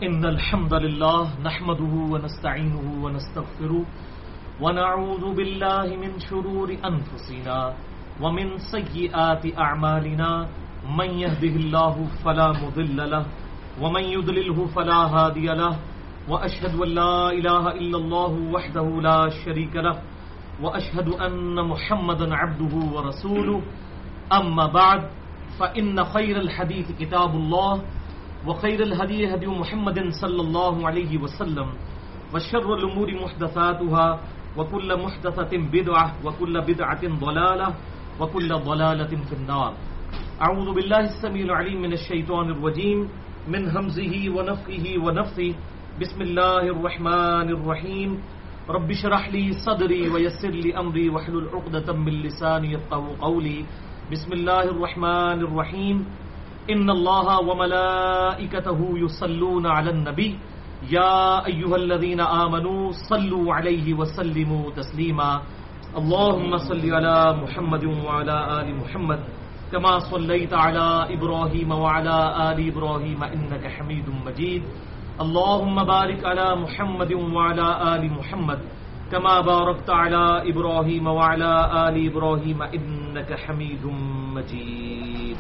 إن الحمد لله نحمده ونستعينه ونستغفره ونعوذ بالله من شرور أنفسنا ومن سيئات أعمالنا من يهده الله فلا مضل له ومن يضلله فلا هادي له وأشهد أن لا إله إلا الله وحده لا شريك له وأشهد أن محمدا عبده ورسوله أما بعد فإن خير الحديث كتاب الله وخير الهدي هدي محمد صلى الله عليه وسلم وشر الأمور محدثاتها وكل محدثة بدعة وكل بدعة ضلالة وكل ضلالة في النار. أعوذ بالله السميع العليم من الشيطان الرجيم من همزه ونفخه ونفثه. بسم الله الرحمن الرحيم. رب اشرح لي صدري ويسر لي أمري واحلل عقدة من لساني يفقهوا قولي. بسم الله الرحمن الرحيم. إن الله وملائكته يصلون على النبي يا أيها الذين آمنوا صلوا عليه وسلموا تسليما. اللهم صل على محمد وعلى آل محمد كما صليت على إبراهيم وعلى آل إبراهيم إنك حميد مجيد. اللهم بارك على محمد وعلى آل محمد كما باركت على إبراهيم وعلى آل إبراهيم إنك حميد مجيد.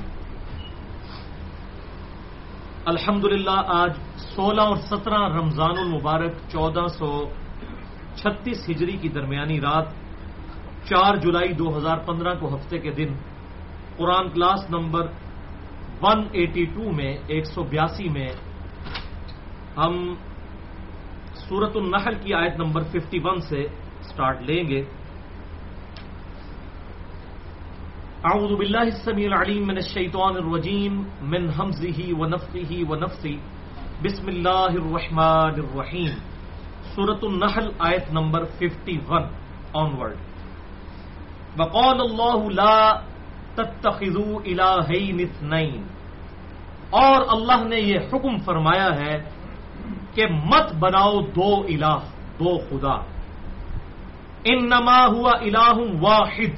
الحمدللہ آج 16 اور 17 رمضان المبارک 1436 ہجری کی درمیانی رات 4 جولائی 2015 کو ہفتے کے دن قرآن کلاس نمبر 182 میں 182 میں ہم سورۃ النحل کی آیت نمبر 51 سے سٹارٹ لیں گے. اعوذ باللہ السمیع العلیم من الشیطان الرجیم من ہمزہ ونفخہ ونفثہ. بسم اللہ الرحمن الرحیم. سورۃ النحل آیت نمبر 51 آنورڈ. وقال اللہ لا تتخذوا الہین اثنین. اور اللہ نے یہ حکم فرمایا ہے کہ مت بناؤ دو الہ، دو خدا. انما ہوا الہ واحد.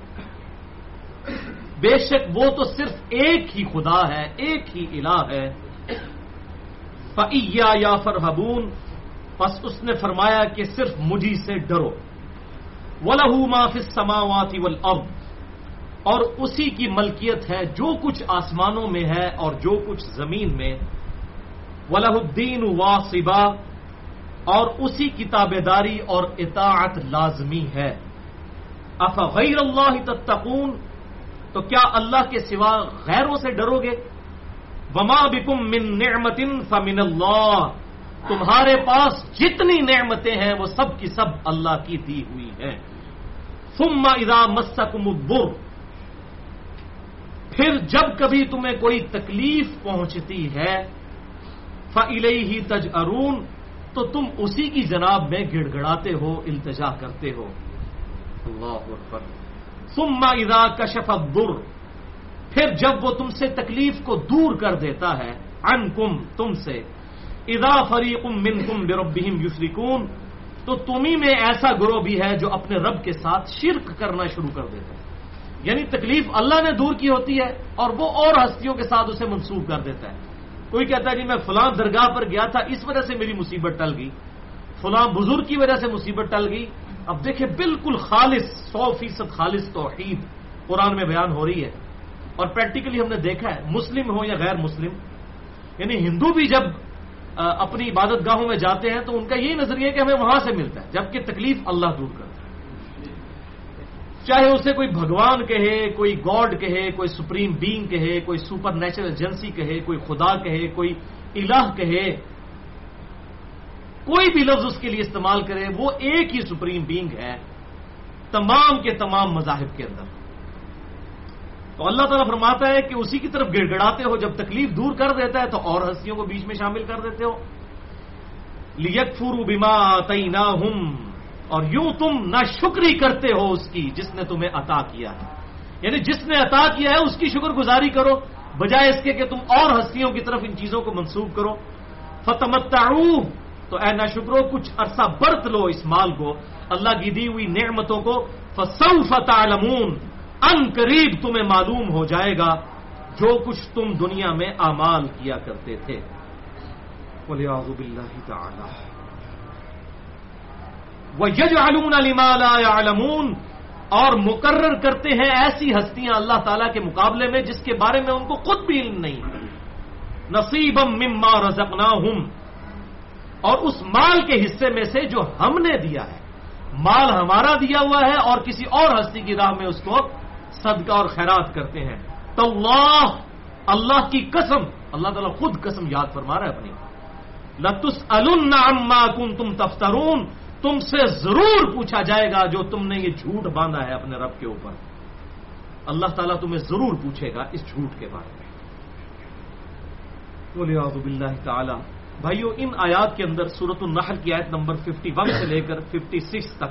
بے شک وہ تو صرف ایک ہی خدا ہے، ایک ہی الہ ہے. فَإِيَّايَ فَارْهَبُونَ. پس اس نے فرمایا کہ صرف مجھی سے ڈرو. وَلَهُ مَا فِي السَّمَاوَاتِ وَالْأَرْضِ. اور اسی کی ملکیت ہے جو کچھ آسمانوں میں ہے اور جو کچھ زمین میں. وَلَهُ الدِّينُ وَاصِبًا. اور اسی کی تابعداری اور اطاعت لازمی ہے. أَفَغَيْرَ اللَّهِ تَتَّقُونَ. تو کیا اللہ کے سوا غیروں سے ڈرو گے؟ وَمَا بِكُم مِّن نِعْمَةٍ فَمِنَ اللَّهِ. تمہارے پاس جتنی نعمتیں ہیں وہ سب کی سب اللہ کی دی ہوئی ہیں. ثُمَّ إِذَا مَسَّكُمُ الضُّرُّ. پھر جب کبھی تمہیں کوئی تکلیف پہنچتی ہے فَإِلَيْهِ تَجْأَرُونَ. تو تم اسی کی جناب میں گڑ گڑاتے ہو، التجا کرتے ہو. اللہ اکبر. ثم اذا کشف الضر. پھر جب وہ تم سے تکلیف کو دور کر دیتا ہے، عنکم تم سے، اذا فریق منکم بربہم یشرکون. تو تمہیں میں ایسا گروہ بھی ہے جو اپنے رب کے ساتھ شرک کرنا شروع کر دیتا ہے. یعنی تکلیف اللہ نے دور کی ہوتی ہے اور وہ اور ہستیوں کے ساتھ اسے منسوب کر دیتا ہے. کوئی کہتا ہے جی میں فلاں درگاہ پر گیا تھا، اس وجہ سے میری مصیبت ٹل گئی، فلاں بزرگ کی وجہ سے مصیبت ٹل گئی. اب دیکھیں بالکل خالص 100% خالص توحید قرآن میں بیان ہو رہی ہے. اور پریکٹیکلی ہم نے دیکھا ہے، مسلم ہو یا غیر مسلم، یعنی ہندو بھی جب اپنی عبادت گاہوں میں جاتے ہیں تو ان کا یہی نظریہ ہے کہ ہمیں وہاں سے ملتا ہے، جبکہ تکلیف اللہ دور کرتا ہے. چاہے اسے کوئی بھگوان کہے، کوئی گاڈ کہے، کوئی سپریم بینگ کہے، کوئی سپر نیچرل ایجنسی کہے، کوئی خدا کہے، کوئی الہ کہے، کوئی بھی لفظ اس کے لیے استعمال کرے، وہ ایک ہی سپریم بینگ ہے تمام کے تمام مذاہب کے اندر. تو اللہ تعالیٰ فرماتا ہے کہ اسی کی طرف گڑ گڑاتے ہو. جب تکلیف دور کر دیتا ہے تو اور ہستیوں کو بیچ میں شامل کر دیتے ہو. لِيَكْفُرُوا بِمَا آتَيْنَاهُمْ. اور یوں تم ناشکری کرتے ہو اس کی جس نے تمہیں عطا کیا ہے. یعنی جس نے عطا کیا ہے اس کی شکر گزاری کرو، بجائے اس کے کہ تم اور ہستیوں کی طرف ان چیزوں کو منسوب کرو. فَتَمَتَّعُوا. تو اے ناشکرو کچھ عرصہ برت لو اس مال کو، اللہ کی دی ہوئی نعمتوں کو. فَسَوْفَ تَعْلَمُونَ. ان قریب تمہیں معلوم ہو جائے گا جو کچھ تم دنیا میں اعمال کیا کرتے تھے. والعیاذ باللہ تعالی. وَيَجْعَلُونَ لِمَا لَا يَعْلَمُونَ، اور مقرر کرتے ہیں ایسی ہستیاں اللہ تعالیٰ کے مقابلے میں جس کے بارے میں ان کو خود بھی علم نہیں. نصیبا مما رزقناہم، اور اس مال کے حصے میں سے جو ہم نے دیا ہے. مال ہمارا دیا ہوا ہے اور کسی اور ہستی کی راہ میں اس کو صدقہ اور خیرات کرتے ہیں. تو اللہ کی قسم، اللہ تعالیٰ خود قسم یاد فرما رہا ہے اپنی. لَتُسْأَلُنَّ عَمَّا كُنتُمْ تَفْتَرُونَ، تم سے ضرور پوچھا جائے گا جو تم نے یہ جھوٹ باندھا ہے اپنے رب کے اوپر. اللہ تعالیٰ تمہیں ضرور پوچھے گا اس جھوٹ کے بارے میں. والعیاذ باللہ تعالی. بھائیو، ان آیات کے اندر سورۃ النحل کی آیت نمبر 51 سے لے کر 56 تک،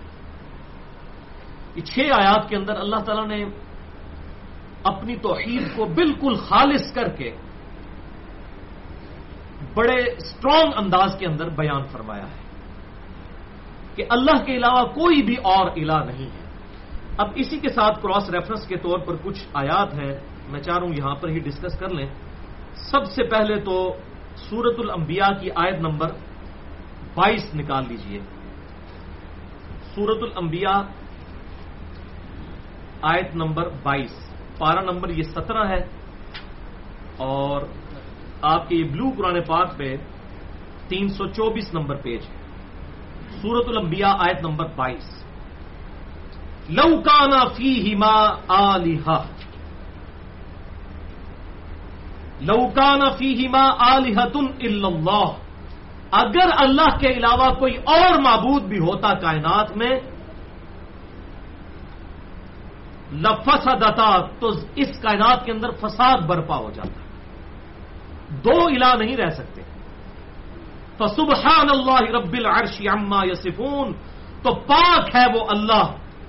یہ 6 آیات کے اندر اللہ تعالیٰ نے اپنی توحید کو بالکل خالص کر کے بڑے اسٹرانگ انداز کے اندر بیان فرمایا ہے کہ اللہ کے علاوہ کوئی بھی اور الہ نہیں ہے. اب اسی کے ساتھ کراس ریفرنس کے طور پر کچھ آیات ہیں، میں چاہ رہا ہوں یہاں پر ہی ڈسکس کر لیں. سب سے پہلے تو سورۃ الانبیاء کی آیت نمبر 22 نکال لیجئے. سورۃ الانبیاء آیت نمبر 22، پارہ نمبر یہ 17 ہے اور آپ کے یہ بلو قرآن پاک پہ 324 نمبر پیج ہے. سورۃ الانبیاء آیت نمبر 22. لو کان فیہما آلہہ، لو کان فیہما آلہۃ الا اللہ، اگر اللہ کے علاوہ کوئی اور معبود بھی ہوتا کائنات میں، لفسدتا، تو اس کائنات کے اندر فساد برپا ہو جاتا. 2 الہ نہیں رہ سکتے. فسبحان اللہ رب العرش عما یصفون، تو پاک ہے وہ اللہ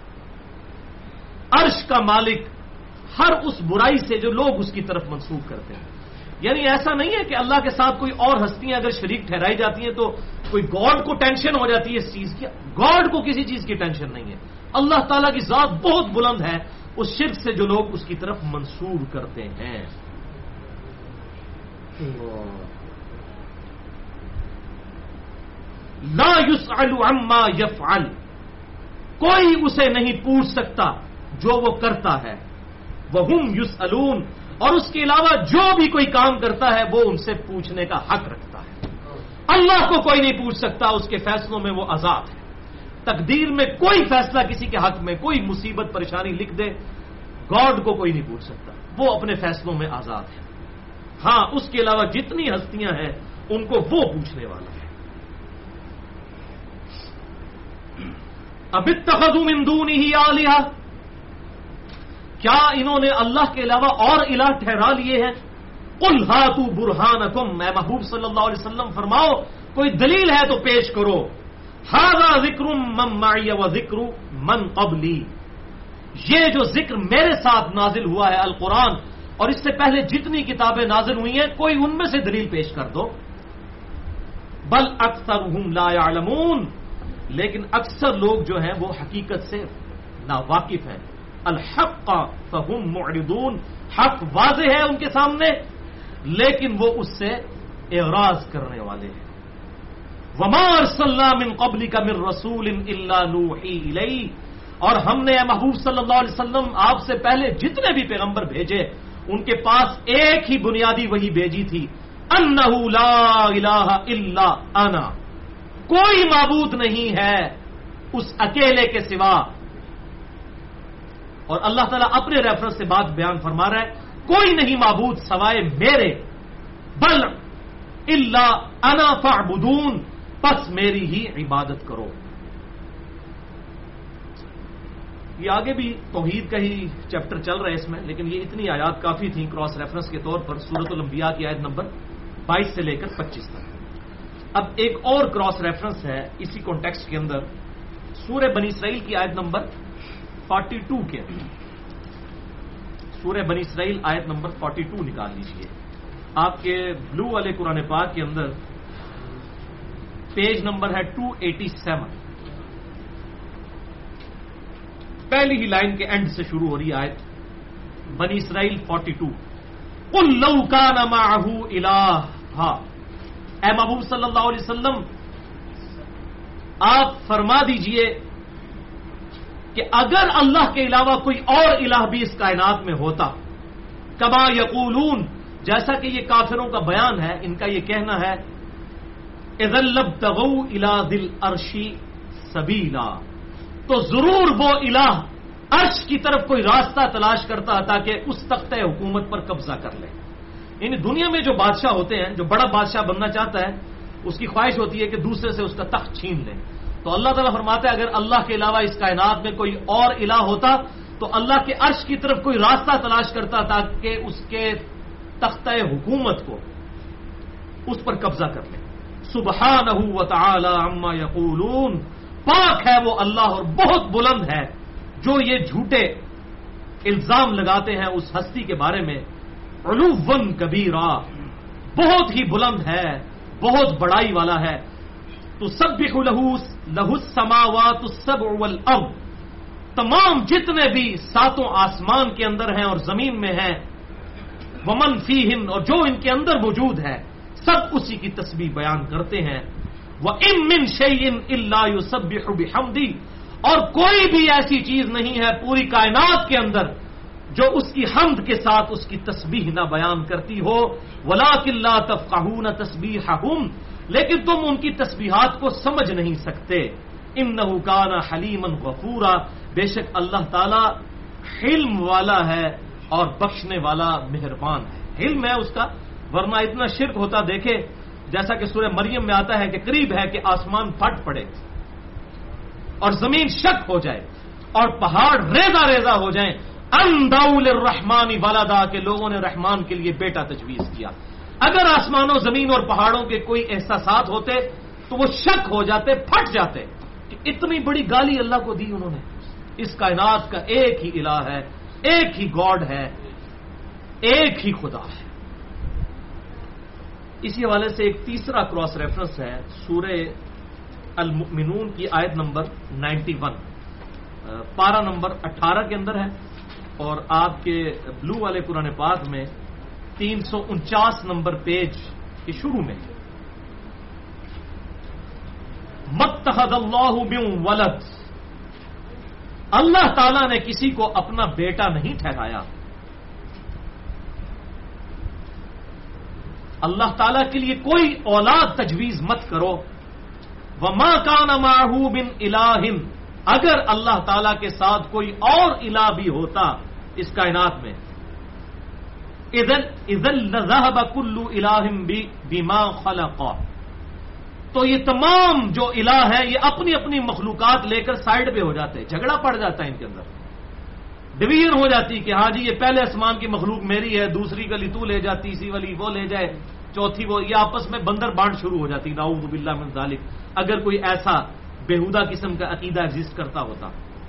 عرش کا مالک ہر اس برائی سے جو لوگ اس کی طرف منسوخ کرتے ہیں. یعنی ایسا نہیں ہے کہ اللہ کے ساتھ کوئی اور ہستیاں اگر شریک ٹھہرائی جاتی ہیں تو کوئی گاڈ کو ٹینشن ہو جاتی ہے اس چیز کی. گاڈ کو کسی چیز کی ٹینشن نہیں ہے. اللہ تعالیٰ کی ذات بہت بلند ہے اس شرک سے جو لوگ اس کی طرف منسوب کرتے ہیں. لا یسأل عما یفعل، کوئی اسے نہیں پوچھ سکتا جو وہ کرتا ہے. وہم یسألون، اور اس کے علاوہ جو بھی کوئی کام کرتا ہے وہ ان سے پوچھنے کا حق رکھتا ہے. اللہ کو کوئی نہیں پوچھ سکتا، اس کے فیصلوں میں وہ آزاد ہے. تقدیر میں کوئی فیصلہ کسی کے حق میں، کوئی مصیبت پریشانی لکھ دے، گاڈ کو کوئی نہیں پوچھ سکتا، وہ اپنے فیصلوں میں آزاد ہے. ہاں، اس کے علاوہ جتنی ہستیاں ہیں ان کو وہ پوچھنے والا ہے. اب اتخذوا من دونہ آلہہ، کیا انہوں نے اللہ کے علاوہ اور الہ ٹھہرا لیے ہیں؟ قل ہاتوا برہانکم، اے محبوب صلی اللہ علیہ وسلم فرماؤ کوئی دلیل ہے تو پیش کرو. ھذا ذکر من معی و ذکر من قبلی، یہ جو ذکر میرے ساتھ نازل ہوا ہے القرآن، اور اس سے پہلے جتنی کتابیں نازل ہوئی ہیں کوئی ان میں سے دلیل پیش کر دو. بل اکثرهم لا يعلمون، لیکن اکثر لوگ جو ہیں وہ حقیقت سے ناواقف ہیں. الحق فهم معرضون، حق واضح ہے ان کے سامنے لیکن وہ اس سے اعراض کرنے والے ہیں. وما ارسلنا من قبلک من رسول الا نوحی الیہ، اور ہم نے اے محبوب صلی اللہ علیہ وسلم آپ سے پہلے جتنے بھی پیغمبر بھیجے ان کے پاس ایک ہی بنیادی وحی بھیجی تھی، انہ لا الہ الا انا، کوئی معبود نہیں ہے اس اکیلے کے سوا. اور اللہ تعالیٰ اپنے ریفرنس سے بات بیان فرما رہا ہے، کوئی نہیں معبود سوائے میرے، بل الا انا فاعبدون، پس میری ہی عبادت کرو. یہ آگے بھی توحید کا ہی چیپٹر چل رہا ہے اس میں، لیکن یہ اتنی آیات کافی تھیں کراس ریفرنس کے طور پر سورۃ الانبیاء کی آیت نمبر 22 سے لے کر 25 تک. اب ایک اور کراس ریفرنس ہے اسی کانٹیکسٹ کے اندر، سورہ بنی اسرائیل کی آیت نمبر 42 کے اندر. سورہ بنی اسرائیل آیت نمبر 42 نکال لیجئے. آپ کے بلو والے قرآن پاک کے اندر پیج نمبر ہے 287، پہلی ہی لائن کے اینڈ سے شروع ہو رہی آیت. بنی اسرائیل 42. قل لو کان معہ الہ، اے محبوب صلی اللہ علیہ وسلم آپ فرما دیجئے کہ اگر اللہ کے علاوہ کوئی اور الہ بھی اس کائنات میں ہوتا، کما یقولون، جیسا کہ یہ کافروں کا بیان ہے، ان کا یہ کہنا ہے، اذا لابتغوا الی ذی العرش سبیلا، تو ضرور وہ الہ عرش کی طرف کوئی راستہ تلاش کرتا تاکہ اس تختہ حکومت پر قبضہ کر لے. یعنی دنیا میں جو بادشاہ ہوتے ہیں، جو بڑا بادشاہ بننا چاہتا ہے، اس کی خواہش ہوتی ہے کہ دوسرے سے اس کا تخت چھین لے. تو اللہ تعالیٰ فرماتا ہے اگر اللہ کے علاوہ اس کائنات میں کوئی اور الہ ہوتا تو اللہ کے عرش کی طرف کوئی راستہ تلاش کرتا تاکہ اس کے تختہ حکومت کو اس پر قبضہ کر لے. سبحانہ و تعالی عما یقولون، پاک ہے وہ اللہ اور بہت بلند ہے جو یہ جھوٹے الزام لگاتے ہیں اس ہستی کے بارے میں. علوًا کبیرا، بہت ہی بلند ہے، بہت بڑائی والا ہے. تسبح لہ السماوات السبع والارض، تمام جتنے بھی ساتوں آسمان کے اندر ہیں اور زمین میں ہیں، ومن فیہن، اور جو ان کے اندر موجود ہے، سب اسی کی تسبیح بیان کرتے ہیں. وَإِن مِّن شَيْءٍ إِلَّا يُسَبِّحُ بِحَمْدِهِ، اور کوئی بھی ایسی چیز نہیں ہے پوری کائنات کے اندر جو اس کی حمد کے ساتھ اس کی تسبیح نہ بیان کرتی ہو. وَلَٰكِن لَّا تَفْقَهُونَ تَسْبِيحَهُمْ، لیکن تم ان کی تسبیحات کو سمجھ نہیں سکتے. إِنَّهُ كَانَ حَلِيمًا غَفُورًا، بے شک اللہ تعالی حلم والا ہے اور بخشنے والا مہربان ہے. حلم ہے اس کا، ورنہ اتنا شرک ہوتا دیکھے جیسا کہ سورہ مریم میں آتا ہے کہ قریب ہے کہ آسمان پھٹ پڑے اور زمین شک ہو جائے اور پہاڑ ریزہ ریزہ ہو جائیں. ان دعوا للرحمن ولدا، کہ لوگوں نے رحمان کے لیے بیٹا تجویز کیا. اگر آسمانوں زمین اور پہاڑوں کے کوئی احساسات ہوتے تو وہ شک ہو جاتے، پھٹ جاتے کہ اتنی بڑی گالی اللہ کو دی انہوں نے. اس کائنات کا ایک ہی الہ ہے، ایک ہی گاڈ ہے، ایک ہی خدا ہے. اسی حوالے سے ایک تیسرا کراس ریفرنس ہے سورہ المؤمنون کی آیت نمبر 91، پارہ نمبر 18 کے اندر ہے، اور آپ کے بلو والے قرآن پاک میں 349 نمبر پیج کے شروع میں. متخذ اللہ من ولد، اللہ تعالیٰ نے کسی کو اپنا بیٹا نہیں ٹھہرایا. اللہ تعالیٰ کے لیے کوئی اولاد تجویز مت کرو. وما کان معہ من الہ، اگر اللہ تعالیٰ کے ساتھ کوئی اور الہ بھی ہوتا اس کائنات میں، اذن لذهب كل الہ بما خلق، تو یہ تمام جو الہ ہیں یہ اپنی اپنی مخلوقات لے کر سائڈ پہ ہو جاتے، جھگڑا پڑ جاتا ہے ان کے اندر، ڈویژن ہو جاتی کہ ہاں جی یہ پہلے آسمان کی مخلوق میری ہے، دوسری گلی تو لے جا، تیسری والی وہ لے جائے، چوتھی وہ، یہ آپس میں بندر بانٹ شروع ہو جاتی. نعوذ باللہ من ذالک، اگر کوئی ایسا بےہودہ قسم کا عقیدہ ایگزسٹ کرتا ہوتا.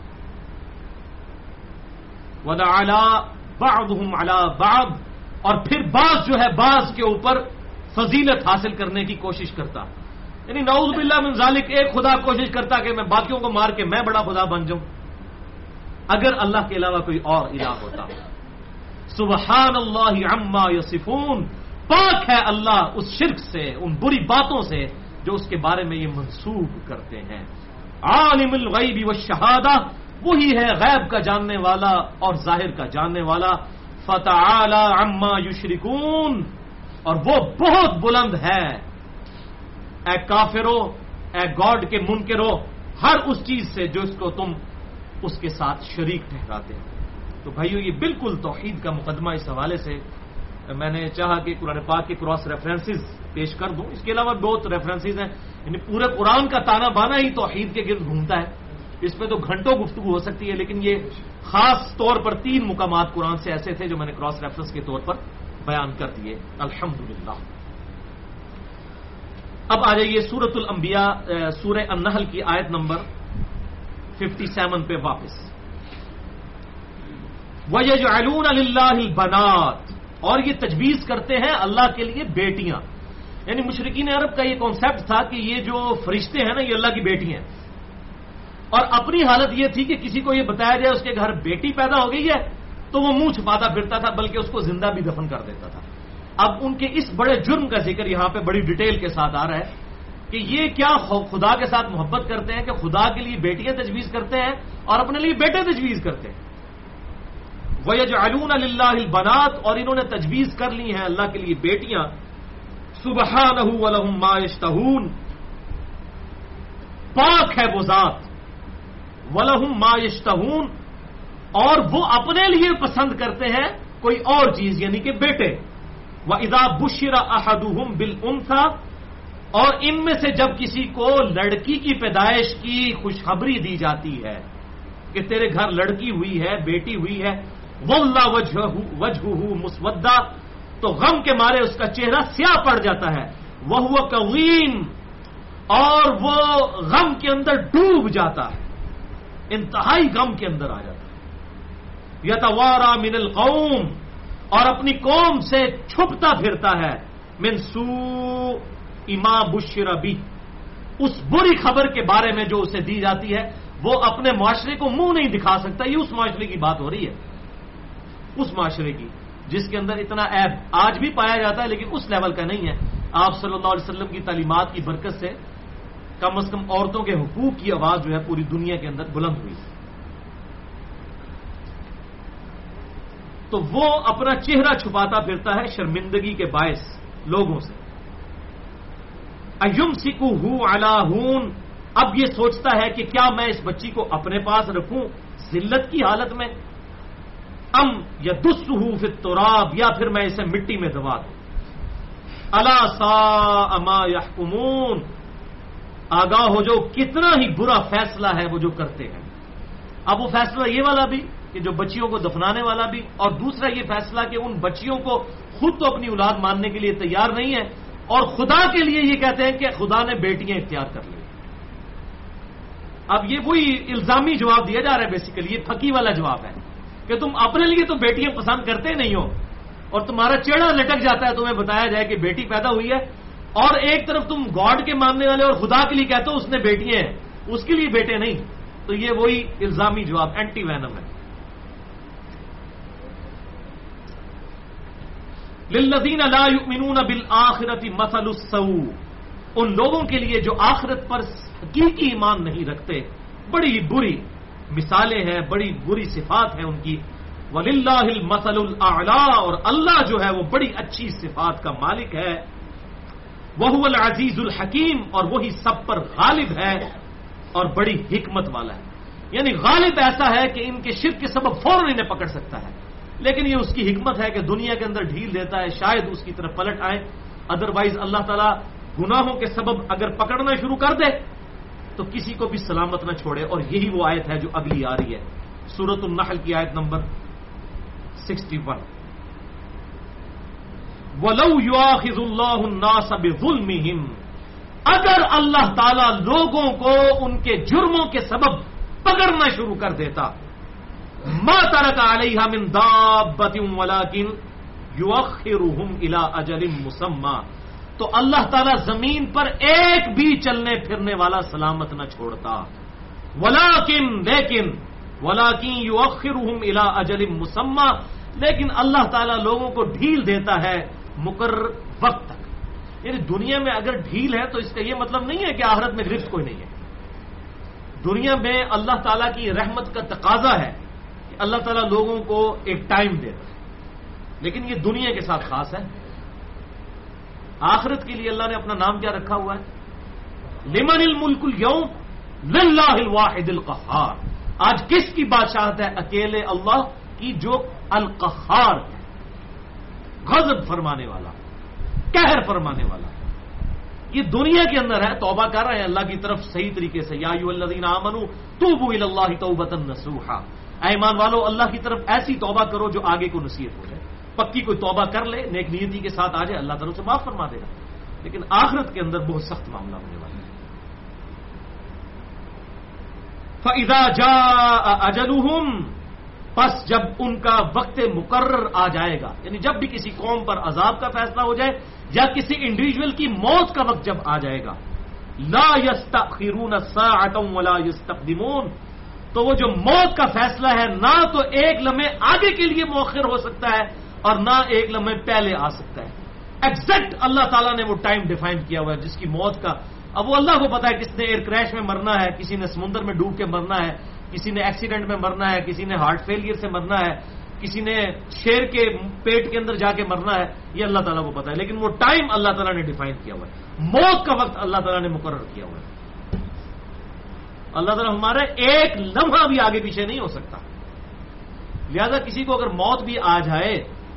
وَلَعَلَىٰ بَعْضُهُمْ عَلَىٰ بَعْضٍ، اور پھر بعض جو ہے بعض کے اوپر فضیلت حاصل کرنے کی کوشش کرتا. یعنی نعوذ باللہ من ذالک، ایک خدا کوشش کرتا کہ میں باقیوں کو مار کے میں بڑا خدا بن جاؤں اگر اللہ کے علاوہ کوئی اور الہ ہوتا. سبحان اللہ عما یصفون، پاک ہے اللہ اس شرک سے، ان بری باتوں سے جو اس کے بارے میں یہ منسوب کرتے ہیں. عالم الغیب والشہادہ، وہی ہے غیب کا جاننے والا اور ظاہر کا جاننے والا. فتعالی عما یشرکون، اور وہ بہت بلند ہے. اے کافرو، اے گاڈ کے منکرو، ہر اس چیز سے جو اس کو تم اس کے ساتھ شریک ٹھہراتے ہیں. تو بھائیو یہ بالکل توحید کا مقدمہ. اس حوالے سے میں نے چاہا کہ قرآن پاک کے کراس ریفرنسز پیش کر دوں. اس کے علاوہ بہت ریفرنسز ہیں، یعنی پورے قرآن کا تانا بانا ہی توحید کے گرد گھومتا ہے. اس پہ تو گھنٹوں گفتگو ہو سکتی ہے، لیکن یہ خاص طور پر 3 مقامات قرآن سے ایسے تھے جو میں نے کراس ریفرنس کے طور پر بیان کر دیے. الحمدللہ. اب آ جائیے سورۃ الانبیاء، سورہ النحل کی آیت نمبر 57 پہ واپس. وَيَجْعَلُونَ لِلَّهِ الْبَنَاتِ، اور یہ تجویز کرتے ہیں اللہ کے لیے بیٹیاں. یعنی مشرکین عرب کا یہ کانسیپٹ تھا کہ یہ جو فرشتے ہیں نا یہ اللہ کی بیٹی ہیں، اور اپنی حالت یہ تھی کہ کسی کو یہ بتایا جائے اس کے گھر بیٹی پیدا ہو گئی ہے تو وہ منہ چھپاتا پھرتا تھا، بلکہ اس کو زندہ بھی دفن کر دیتا تھا. اب ان کے اس بڑے جرم کا ذکر یہاں پہ بڑی ڈیٹیل کے ساتھ آ رہا ہے کہ یہ کیا خدا کے ساتھ محبت کرتے ہیں کہ خدا کے لیے بیٹیاں تجویز کرتے ہیں اور اپنے لیے بیٹے تجویز کرتے ہیں. وَيَجْعَلُونَ لِلَّهِ الْبَنَاتِ، اور انہوں نے تجویز کر لی ہیں اللہ کے لیے بیٹیاں. سبحانہ وَلَهُم مَا يَشْتَهُونَ، پاک ہے وہ ذات. وَلَهُم مَا يَشْتَهُونَ، اور وہ اپنے لیے پسند کرتے ہیں کوئی اور چیز یعنی کہ بیٹے. وَإِذَا بُشِّرَ أَحَدُهُم بِالْأُنثَىٰ، اور ان میں سے جب کسی کو لڑکی کی پیدائش کی خوشخبری دی جاتی ہے کہ تیرے گھر لڑکی ہوئی ہے، بیٹی ہوئی ہے، وَاللَّهُ وَجْهُهُ مُسْوَدًّا، تو غم کے مارے اس کا چہرہ سیاہ پڑ جاتا ہے. وَهُوَ كَظِيمٌ، اور وہ غم کے اندر ڈوب جاتا ہے، انتہائی غم کے اندر آ جاتا ہے. يَتَوَارَى مِنَ الْقَوْمِ، اور اپنی قوم سے چھپتا پھرتا ہے. مِنْ سُوءِ مَا بُشِّرَ بِهِ، اس بری خبر کے بارے میں جو اسے دی جاتی ہے وہ اپنے معاشرے کو منہ نہیں دکھا سکتا. یہ اس معاشرے کی بات ہو رہی ہے، اس معاشرے کی جس کے اندر اتنا عیب آج بھی پایا جاتا ہے لیکن اس لیول کا نہیں ہے. آپ صلی اللہ علیہ وسلم کی تعلیمات کی برکت سے کم از کم عورتوں کے حقوق کی آواز جو ہے پوری دنیا کے اندر بلند ہوئی. تو وہ اپنا چہرہ چھپاتا پھرتا ہے شرمندگی کے باعث لوگوں سے. اَيُمْسِكُهُ عَلَىٰ هُونٍ، اب یہ سوچتا ہے کہ کیا میں اس بچی کو اپنے پاس رکھوں ذلت کی حالت میں، ام يَدُسُّهُ فِي التُّرَابِ، یا پھر میں اسے مٹی میں دبا دوں. أَلَا سَاءَ مَا يَحْكُمُونَ، آگاہ ہو جو کتنا ہی برا فیصلہ ہے وہ جو کرتے ہیں. اب وہ فیصلہ یہ والا بھی کہ جو بچیوں کو دفنانے والا بھی، اور دوسرا یہ فیصلہ کہ ان بچیوں کو خود تو اپنی اولاد ماننے کے لیے تیار نہیں ہے اور خدا کے لیے یہ کہتے ہیں کہ خدا نے بیٹیاں اختیار کر لی. اب یہ وہی الزامی جواب دیا جا رہا ہے، بیسیکلی یہ پھکی والا جواب ہے کہ تم اپنے لیے تو بیٹیاں پسند کرتے نہیں ہو اور تمہارا چہرہ لٹک جاتا ہے تمہیں بتایا جائے کہ بیٹی پیدا ہوئی ہے، اور ایک طرف تم گاڈ کے ماننے والے اور خدا کے لیے کہتے ہو اس نے بیٹیاں ہیں، اس کے لیے بیٹے نہیں. تو یہ وہی الزامی جواب، اینٹی وینم ہے. للذین لا یؤمنون بالآخرۃ مثل السوء، ان لوگوں کے لیے جو آخرت پر حقیقی ایمان نہیں رکھتے بڑی بری مثالیں ہیں، بڑی بری صفات ہیں ان کی. وَلِلَّهِ الْمَثَلُ الْأَعْلَىٰ، اور اللہ جو ہے وہ بڑی اچھی صفات کا مالک ہے. وَهُوَ الْعَزِيزُ الْحَكِيمُ، اور وہی سب پر غالب ہے اور بڑی حکمت والا ہے. یعنی غالب ایسا ہے کہ ان کے شرک کے سبب فوراً انہیں پکڑ سکتا ہے، لیکن یہ اس کی حکمت ہے کہ دنیا کے اندر ڈھیل دیتا ہے، شاید اس کی طرف پلٹ آئے. ادروائز اللہ تعالیٰ گناہوں کے سبب اگر پکڑنا شروع کر دے تو کسی کو بھی سلامت نہ چھوڑے. اور یہی وہ آیت ہے جو اگلی آ رہی ہے، سورۃ النحل کی آیت نمبر 61. وَلَوْ يُؤَاخِذُ اللَّهُ النَّاسَ بِظُلْمِهِمْ، اگر اللہ تعالیٰ لوگوں کو ان کے جرموں کے سبب پکڑنا شروع کر دیتا، ما ترک علیہا من دابۃ ولکن یؤخرہم الی اجل مسمى، تو اللہ تعالیٰ زمین پر ایک بھی چلنے پھرنے والا سلامت نہ چھوڑتا. لیکن یؤخرہم الی اجل مسمى، لیکن اللہ تعالیٰ لوگوں کو ڈھیل دیتا ہے مقرر وقت تک. یعنی دنیا میں اگر ڈھیل ہے تو اس کا یہ مطلب نہیں ہے کہ آخرت میں گرفت کوئی نہیں ہے. دنیا میں اللہ تعالیٰ کی رحمت کا تقاضا ہے کہ اللہ تعالیٰ لوگوں کو ایک ٹائم دیتا ہے، لیکن یہ دنیا کے ساتھ خاص ہے. آخرت کے لیے اللہ نے اپنا نام کیا رکھا ہوا ہے؟ لمن الملک اليوم للہ الواحد القہار. آج کس کی بادشاہت ہے؟ اکیلے اللہ کی جو القہار ہے، غضب فرمانے والا، قہر فرمانے والا. یہ دنیا کے اندر ہے، توبہ کر رہے ہیں اللہ کی طرف صحیح طریقے سے. یا ایھا الذین آمنوا توبوا الی اللہ توبۃ نصوحا، اے ایمان والو اللہ کی طرف ایسی توبہ کرو جو آگے کو نصیحت ہو جائے. پکی کوئی توبہ کر لے، نیک نیتی کے ساتھ آ جائے، اللہ تعالیٰ سے معاف فرما دے گا. لیکن آخرت کے اندر بہت سخت معاملہ ہونے والا ہے. فَإِذَا جَاءَ أَجَلُهُمْ، پس جب ان کا وقت مقرر آ جائے گا، یعنی جب بھی کسی قوم پر عذاب کا فیصلہ ہو جائے یا کسی انڈیویجول کی موت کا وقت جب آ جائے گا، لا يستأخرون ساعة ولا يستقدمون، تو وہ جو موت کا فیصلہ ہے نہ تو ایک لمحے آگے کے لیے مؤخر ہو سکتا ہے اور نہ ایک لمحے پہلے آ سکتا ہے. ایگزیکٹ اللہ تعالیٰ نے وہ ٹائم ڈیفائن کیا ہوا ہے جس کی موت کا اب وہ اللہ کو پتا ہے. کس نے ایئر کریش میں مرنا ہے, کسی نے سمندر میں ڈوب کے مرنا ہے, کسی نے ایکسیڈنٹ میں مرنا ہے, کسی نے ہارٹ فیلئر سے مرنا ہے, کسی نے شیر کے پیٹ کے اندر جا کے مرنا ہے. یہ اللہ تعالیٰ کو پتا ہے, لیکن وہ ٹائم اللہ تعالیٰ نے ڈیفائن کیا ہوا ہے. موت کا وقت اللہ تعالیٰ نے مقرر کیا ہوا ہے. اللہ تعالیٰ ہمارا ایک لمحہ بھی آگے پیچھے نہیں ہو سکتا. لہذا کسی کو اگر موت بھی آ جائے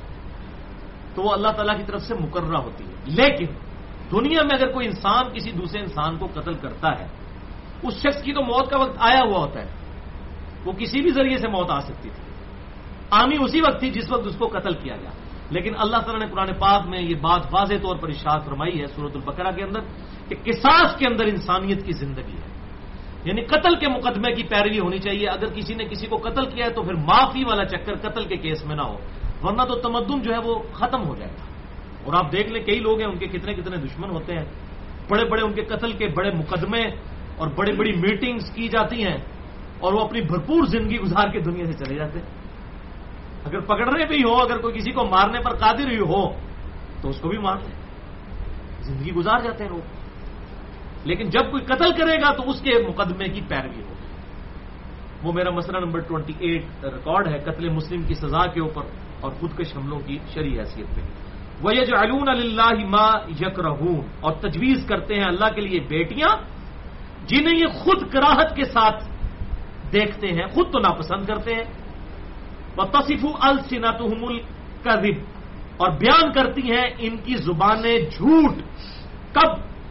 تو وہ اللہ تعالیٰ کی طرف سے مقررہ ہوتی ہے. لیکن دنیا میں اگر کوئی انسان کسی دوسرے انسان کو قتل کرتا ہے, اس شخص کی تو موت کا وقت آیا ہوا ہوتا ہے. وہ کسی بھی ذریعے سے موت آ سکتی تھی, آنی اسی وقت تھی جس وقت اس کو قتل کیا گیا. لیکن اللہ تعالیٰ نے قرآن پاک میں یہ بات واضح طور پر ارشاد فرمائی ہے سورۃ البقرہ کے اندر کہ قصاص کے اندر انسانیت کی زندگی ہے. یعنی قتل کے مقدمے کی پیروی ہونی چاہیے. اگر کسی نے کسی کو قتل کیا ہے تو پھر معافی والا چکر قتل کے کیس میں نہ ہو, ورنہ تو تمدن جو ہے وہ ختم ہو جائے گا. اور آپ دیکھ لیں کئی لوگ ہیں ان کے کتنے کتنے دشمن ہوتے ہیں, بڑے بڑے ان کے قتل کے بڑے مقدمے اور بڑی بڑی میٹنگز کی جاتی ہیں اور وہ اپنی بھرپور زندگی گزار کے دنیا سے چلے جاتے ہیں. اگر پکڑنے بھی ہو, اگر کوئی کسی کو مارنے پر قادر ہی ہو تو اس کو بھی مار لیں, زندگی گزار جاتے ہیں لوگ. لیکن جب کوئی قتل کرے گا تو اس کے مقدمے کی پیروی ہوگی. وہ میرا مسئلہ نمبر 28 ریکارڈ ہے قتل مسلم کی سزا کے اوپر اور خودکش حملوں کی شرعی حیثیت پہ. وَيَجْعَلُونَ لِلَّهِ مَا يَكْرَهُونَ, اور تجویز کرتے ہیں اللہ کے لیے بیٹیاں جنہیں یہ خود کراہت کے ساتھ دیکھتے ہیں, خود تو ناپسند کرتے ہیں. وَتَصِفُ أَلْسِنَتُهُمُ الْكَذِبَ, اور بیان کرتی ہیں ان کی زبانیں جھوٹ. کب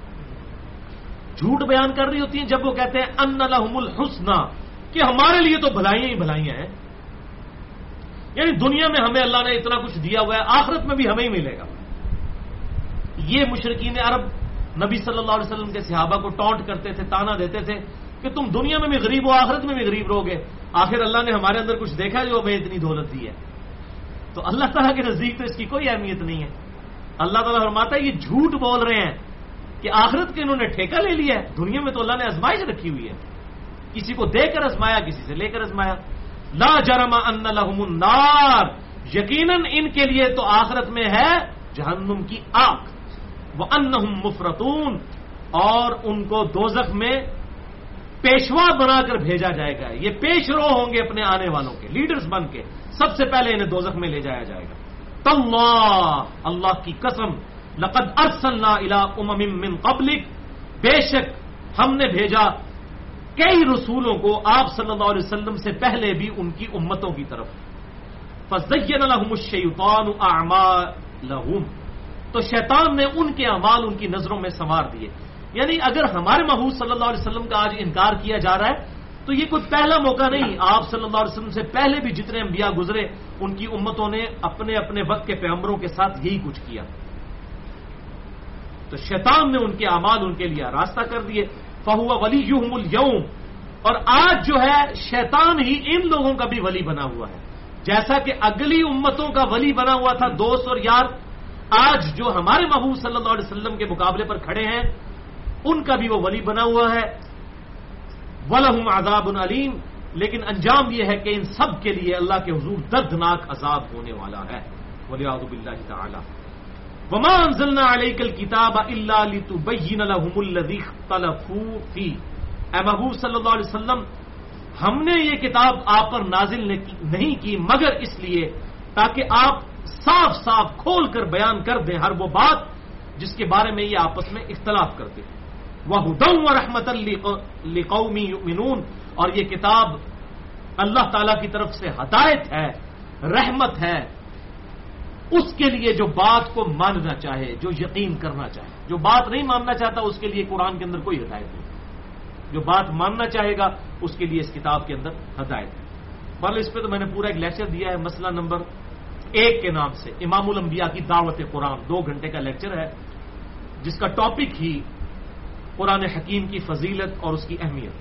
جھوٹ بیان کر رہی ہوتی ہیں؟ جب وہ کہتے ہیں أَنَّ لَهُمُ الْحُسْنَى, کہ ہمارے لیے تو بھلائیاں ہی بھلائیاں ہیں. یعنی دنیا میں ہمیں اللہ نے اتنا کچھ دیا ہوا ہے, آخرت میں بھی ہمیں ہی ملے گا. یہ مشرکین عرب نبی صلی اللہ علیہ وسلم کے صحابہ کو ٹونٹ کرتے تھے, تانا دیتے تھے کہ تم دنیا میں بھی غریب ہو, آخرت میں بھی غریب رہو گے. آخر اللہ نے ہمارے اندر کچھ دیکھا جو ہمیں اتنی دولت دی ہے. تو اللہ تعالیٰ کے نزدیک تو اس کی کوئی اہمیت نہیں ہے. اللہ تعالیٰ فرماتا ہے یہ جھوٹ بول رہے ہیں کہ آخرت کے انہوں نے ٹھیکہ لے لیا ہے. دنیا میں تو اللہ نے آزمائش رکھی ہوئی ہے, کسی کو دے کر آزمایا, کسی سے لے کر آزمایا. لا جرم ان لهم النار, یقیناً ان کے لیے تو آخرت میں ہے جہنم کی آگ. وانہم مفرطون, اور ان کو دوزخ میں پیشوا بنا کر بھیجا جائے گا. یہ پیش رو ہوں گے اپنے آنے والوں کے, لیڈرز بن کے. سب سے پہلے انہیں دوزخ میں لے جایا جائے گا. تاللہ, اللہ کی قسم, لقد ارسلنا الی امم من قبلک, بے شک ہم نے بھیجا کئی رسولوں کو آپ صلی اللہ علیہ وسلم سے پہلے بھی ان کی امتوں کی طرف. فَزَيَّنَ لَهُمُ الشَّيْطَانُ أَعْمَالَهُمْ, تو شیطان نے ان کے اعمال ان کی نظروں میں سنوار دیے. یعنی اگر ہمارے محبوب صلی اللہ علیہ وسلم کا آج انکار کیا جا رہا ہے تو یہ کوئی پہلا موقع نہیں. آپ صلی اللہ علیہ وسلم سے پہلے بھی جتنے انبیاء گزرے ان کی امتوں نے اپنے اپنے وقت کے پیغمبروں کے ساتھ یہی کچھ کیا. تو شیطان نے ان کے اعمال ان کے لیے راستہ کر دیے. فَهُوَ وَلِيُّهُمُ الْيَوْمِ, اور آج جو ہے شیطان ہی ان لوگوں کا بھی ولی بنا ہوا ہے. جیسا کہ اگلی امتوں کا ولی بنا ہوا تھا دوست اور یار, آج جو ہمارے محبوب صلی اللہ علیہ وسلم کے مقابلے پر کھڑے ہیں ان کا بھی وہ ولی بنا ہوا ہے. وَلَهُمْ عَذَابٌ عَلِيمٌ, لیکن انجام یہ ہے کہ ان سب کے لیے اللہ کے حضور دردناک عذاب ہونے والا ہے. وَلِعَوْذُ بِاللَّهِ تَعَالَى. وَمَا أَنزَلْنَا عَلَيْكَ الْكِتَابَ إِلَّا لِتُبَيِّنَ لَهُمُ الَّذِي اخْتَلَفُوا فِيهِ, اے محبوب صلی اللہ علیہ وسلم, ہم نے یہ کتاب آپ پر نازل نہیں کی مگر اس لیے تاکہ آپ صاف صاف کھول کر بیان کر دیں ہر وہ بات جس کے بارے میں یہ آپس میں اختلاف کرتے ہیں. وَهُدًى وَرَحْمَةً لِقَوْمٍ يُؤْمِنُونَ, اور یہ کتاب اللہ تعالیٰ کی طرف سے ہدایت ہے, رحمت ہے اس کے لیے جو بات کو ماننا چاہے, جو یقین کرنا چاہے. جو بات نہیں ماننا چاہتا اس کے لیے قرآن کے اندر کوئی ہدایت نہیں. جو بات ماننا چاہے گا اس کے لیے اس کتاب کے اندر ہدایت ہے. بہرحال اس پہ تو میں نے پورا ایک لیکچر دیا ہے مسئلہ نمبر 1 کے نام سے, امام الانبیاء کی دعوت قرآن. 2 گھنٹے کا لیکچر ہے جس کا ٹاپک ہی قرآن حکیم کی فضیلت اور اس کی اہمیت.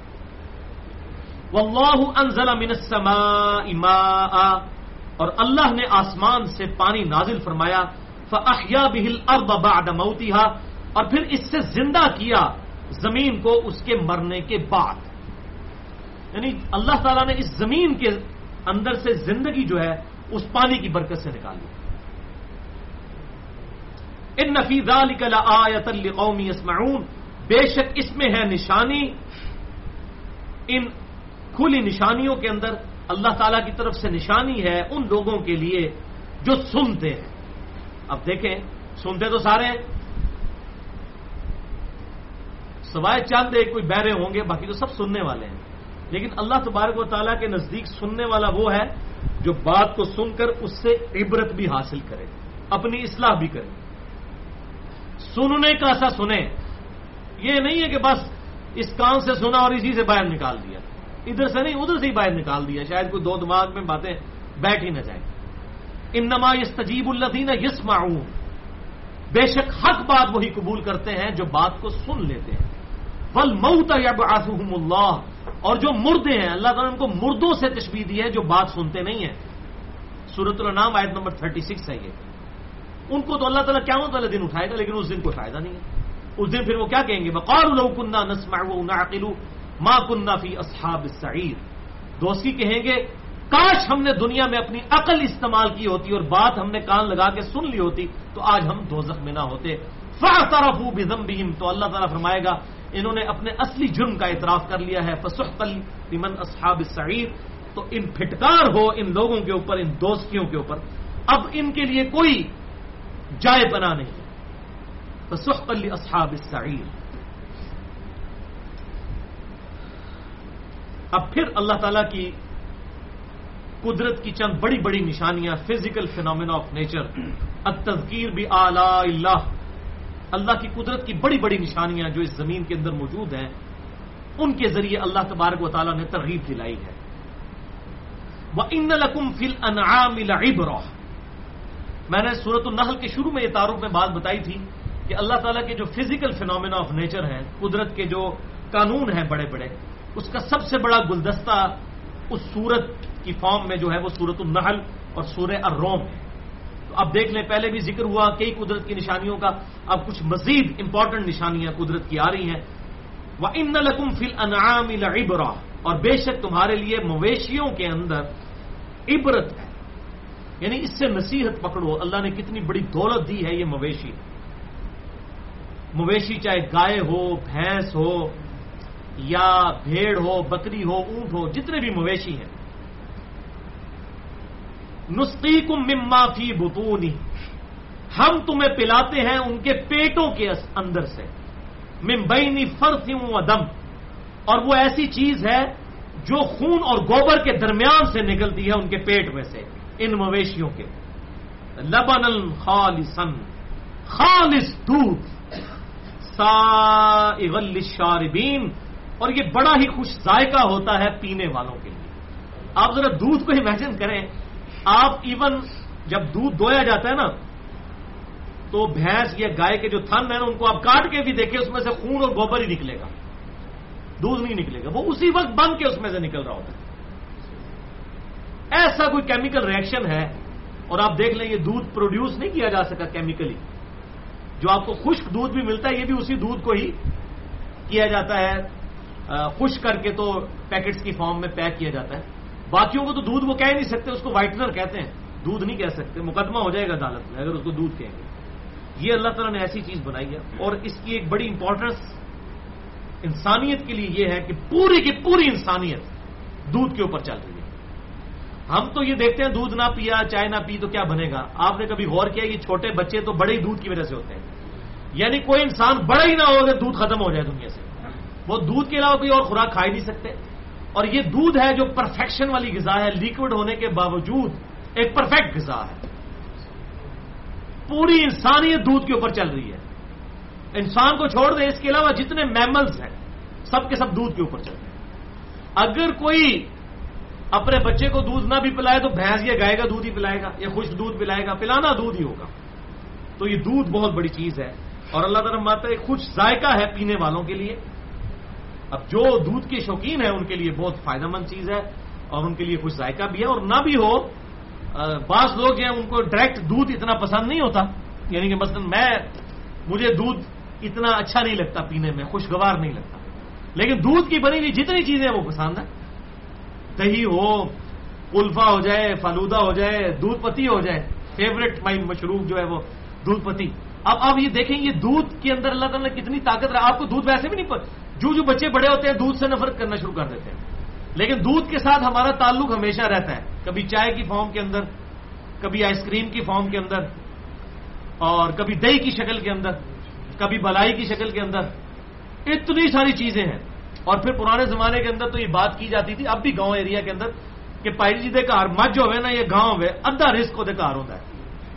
واللہ انزل من السماء ماء, اور اللہ نے آسمان سے پانی نازل فرمایا. فاحیا به الارض بعد موتها, اور پھر اس سے زندہ کیا زمین کو اس کے مرنے کے بعد. یعنی اللہ تعالیٰ نے اس زمین کے اندر سے زندگی جو ہے اس پانی کی برکت سے نکال لی. ان فی ذلک لآیۃ لقوم یسمعون، بے شک اس میں ہے نشانی، ان کھلی نشانیوں کے اندر اللہ تعالیٰ کی طرف سے نشانی ہے ان لوگوں کے لیے جو سنتے ہیں۔ اب دیکھیں، سنتے تو سارے ہیں، سوائے چند ایک کوئی بہرے ہوں گے، باقی تو سب سننے والے ہیں، لیکن اللہ تبارک و تعالیٰ کے نزدیک سننے والا وہ ہے جو بات کو سن کر اس سے عبرت بھی حاصل کرے، اپنی اصلاح بھی کرے۔ سننے کا سا سنے، یہ نہیں ہے کہ بس اس کان سے سنا اور اسی سے باہر نکال دیا، ادھر سے نہیں ادھر سے ہی باہر نکال دیا، شاید کوئی دو دماغ میں باتیں بیٹھ ہی نہ جائیں۔ انما یستجیب الذین یسمعون، بے شک حق بات وہی قبول کرتے ہیں جو بات کو سن لیتے ہیں۔ والموت یبعثهم اللہ، اور جو مردے ہیں اللہ تعالیٰ نے ان کو مردوں سے تشبیہ دی ہے جو بات سنتے نہیں ہیں۔ سورۃ الانعام آیت نمبر 36 ہے یہ۔ ان کو تو اللہ تعالیٰ قیامت والے دن اٹھائے گا، لیکن اس دن کوئی فائدہ نہیں ہے۔ اس دن پھر وہ کیا کہیں گے؟ وقالوا لو كنا نسمع ونعقل ما كنا في اصحاب السعیر، دوستی کہیں گے کاش ہم نے دنیا میں اپنی عقل استعمال کی ہوتی اور بات ہم نے کان لگا کے سن لی ہوتی تو آج ہم دوزخ میں نہ ہوتے۔ فاعترفوا بذنبهم، تو اللہ تعالیٰ فرمائے گا انہوں نے اپنے اصلی جرم کا اعتراف کر لیا ہے۔ فسحقا لمن اصحاب السعیر، تو ان پھٹکار ہو ان لوگوں کے اوپر، ان دوستیوں کے اوپر، اب ان کے لیے کوئی جائے پناہ نہیں ہے۔ فسحقا لاصحاب السعیر۔ اب پھر اللہ تعالیٰ کی قدرت کی چند بڑی بڑی نشانیاں، فزیکل فینومینا آف نیچر، التذکیر بآلاء اللہ، اللہ کی قدرت کی بڑی بڑی نشانیاں جو اس زمین کے اندر موجود ہیں، ان کے ذریعے اللہ تبارک و تعالیٰ نے ترغیب دلائی ہے۔ وَإِنَّ لَكُمْ فِي الْأَنْعَامِ لَعِبْرَةً، میں نے سورۃ النحل کے شروع میں یہ تعارف میں بات بتائی تھی کہ اللہ تعالیٰ کے جو فزیکل فینومینا آف نیچر ہیں، قدرت کے جو قانون ہیں بڑے بڑے، اس کا سب سے بڑا گلدستہ اس سورت کی فارم میں جو ہے وہ سورۃ النحل اور سورہ الروم ہے۔ تو اب دیکھ لیں، پہلے بھی ذکر ہوا کئی قدرت کی نشانیوں کا، اب کچھ مزید امپورٹنٹ نشانیاں قدرت کی آ رہی ہیں۔ وَإِنَّ لَكُمْ فِي الْأَنْعَامِ لَعِبْرَةً، اور بے شک تمہارے لیے مویشیوں کے اندر عبرت ہے، یعنی اس سے نصیحت پکڑو۔ اللہ نے کتنی بڑی دولت دی ہے یہ مویشی، مویشی چاہے گائے ہو، بھینس ہو یا بھیڑ ہو، بکری ہو، اونٹ ہو، جتنے بھی مویشی ہیں۔ نسقیکم مما فی بطونہ، ہم تمہیں پلاتے ہیں ان کے پیٹوں کے اندر سے، من بین فرث و دم، اور وہ ایسی چیز ہے جو خون اور گوبر کے درمیان سے نکلتی ہے ان کے پیٹ میں سے، ان مویشیوں کے۔ لبنا خالصا، خالص دودھ، سائغا للشاربین، اور یہ بڑا ہی خوش ذائقہ ہوتا ہے پینے والوں کے لیے۔ آپ ذرا دودھ کو امیجن کریں، آپ ایون جب دودھ دویا جاتا ہے نا تو بھینس یا گائے کے جو تھن ہیں نا ان کو آپ کاٹ کے بھی دیکھیں اس میں سے خون اور گوبر ہی نکلے گا، دودھ نہیں نکلے گا، وہ اسی وقت بن کے اس میں سے نکل رہا ہوتا ہے۔ ایسا کوئی کیمیکل ریئیکشن ہے، اور آپ دیکھ لیں یہ دودھ پروڈیوس نہیں کیا جا سکا کیمیکلی، جو آپ کو خشک دودھ بھی ملتا ہے یہ بھی اسی دودھ کو ہی کیا جاتا ہے، خشک کر کے تو پیکٹس کی فارم میں پیک کیا جاتا ہے۔ باقیوں کو تو دودھ وہ کہہ نہیں سکتے، اس کو وائٹنر کہتے ہیں، دودھ نہیں کہہ سکتے، مقدمہ ہو جائے گا عدالت میں اگر اس کو دودھ کہیں گے۔ یہ اللہ تعالیٰ نے ایسی چیز بنائی ہے، اور اس کی ایک بڑی امپورٹنس انسانیت کے لیے یہ ہے کہ پوری کی پوری انسانیت دودھ کے اوپر چل رہی ہے۔ ہم تو یہ دیکھتے ہیں دودھ نہ پیا، چائے نہ پی تو کیا بنے گا۔ آپ نے کبھی غور کیا یہ چھوٹے بچے تو بڑے ہی دودھ کی وجہ سے ہوتے ہیں، یعنی کوئی انسان بڑا ہی نہ ہو کہ دودھ ختم ہو جائے دنیا سے، وہ دودھ کے علاوہ کوئی اور خوراک کھا ہی نہیں سکتے۔ اور یہ دودھ ہے جو پرفیکشن والی غذا ہے، لیکوڈ ہونے کے باوجود ایک پرفیکٹ غذا ہے۔ پوری انسانیت دودھ کے اوپر چل رہی ہے، انسان کو چھوڑ دیں، اس کے علاوہ جتنے میملز ہیں سب کے سب دودھ کے اوپر چل رہے ہیں۔ اگر کوئی اپنے بچے کو دودھ نہ بھی پلائے تو بھینس یا گائے کا دودھ ہی پلائے گا یا خشک دودھ پلائے گا، پلانا دودھ ہی ہوگا۔ تو یہ دودھ بہت بڑی چیز ہے، اور اللہ تعالیٰ ماتا ہے خوش ذائقہ ہے پینے والوں کے لیے۔ اب جو دودھ کے شوقین ہیں ان کے لیے بہت فائدہ مند چیز ہے، اور ان کے لیے خوش ذائقہ بھی ہے، اور نہ بھی ہو بعض لوگ ہیں ان کو ڈائریکٹ دودھ اتنا پسند نہیں ہوتا، یعنی کہ مثلا مجھے دودھ اتنا اچھا نہیں لگتا پینے میں، خوشگوار نہیں لگتا، لیکن دودھ کی بنی ہوئی جتنی چیزیں وہ پسند ہے، دہی ہو، کلفا ہو جائے، فلودہ ہو جائے، دودھ پتی ہو جائے، فیوریٹ مائی مشروب جو ہے وہ دودھ پتی، اب یہ دیکھیں یہ دودھ کے اندر اللہ تعالیٰ نے کتنی طاقت رہا. آپ کو دودھ ویسے بھی نہیں جو بچے بڑے ہوتے ہیں دودھ سے نفرت کرنا شروع کر دیتے ہیں, لیکن دودھ کے ساتھ ہمارا تعلق ہمیشہ رہتا ہے, کبھی چائے کی فارم کے اندر, کبھی آئس کریم کی فارم کے اندر, اور کبھی دہی کی شکل کے اندر, کبھی بلائی کی شکل کے اندر. اتنی ساری چیزیں ہیں. اور پھر پرانے زمانے کے اندر تو یہ بات کی جاتی تھی, اب بھی گاؤں ایریا کے اندر, کہ پائی جی دے گھر مجھ ہوئے نا, یہ گاؤں ہوئے ادھا رزق وہ گھر ہوتا ہے.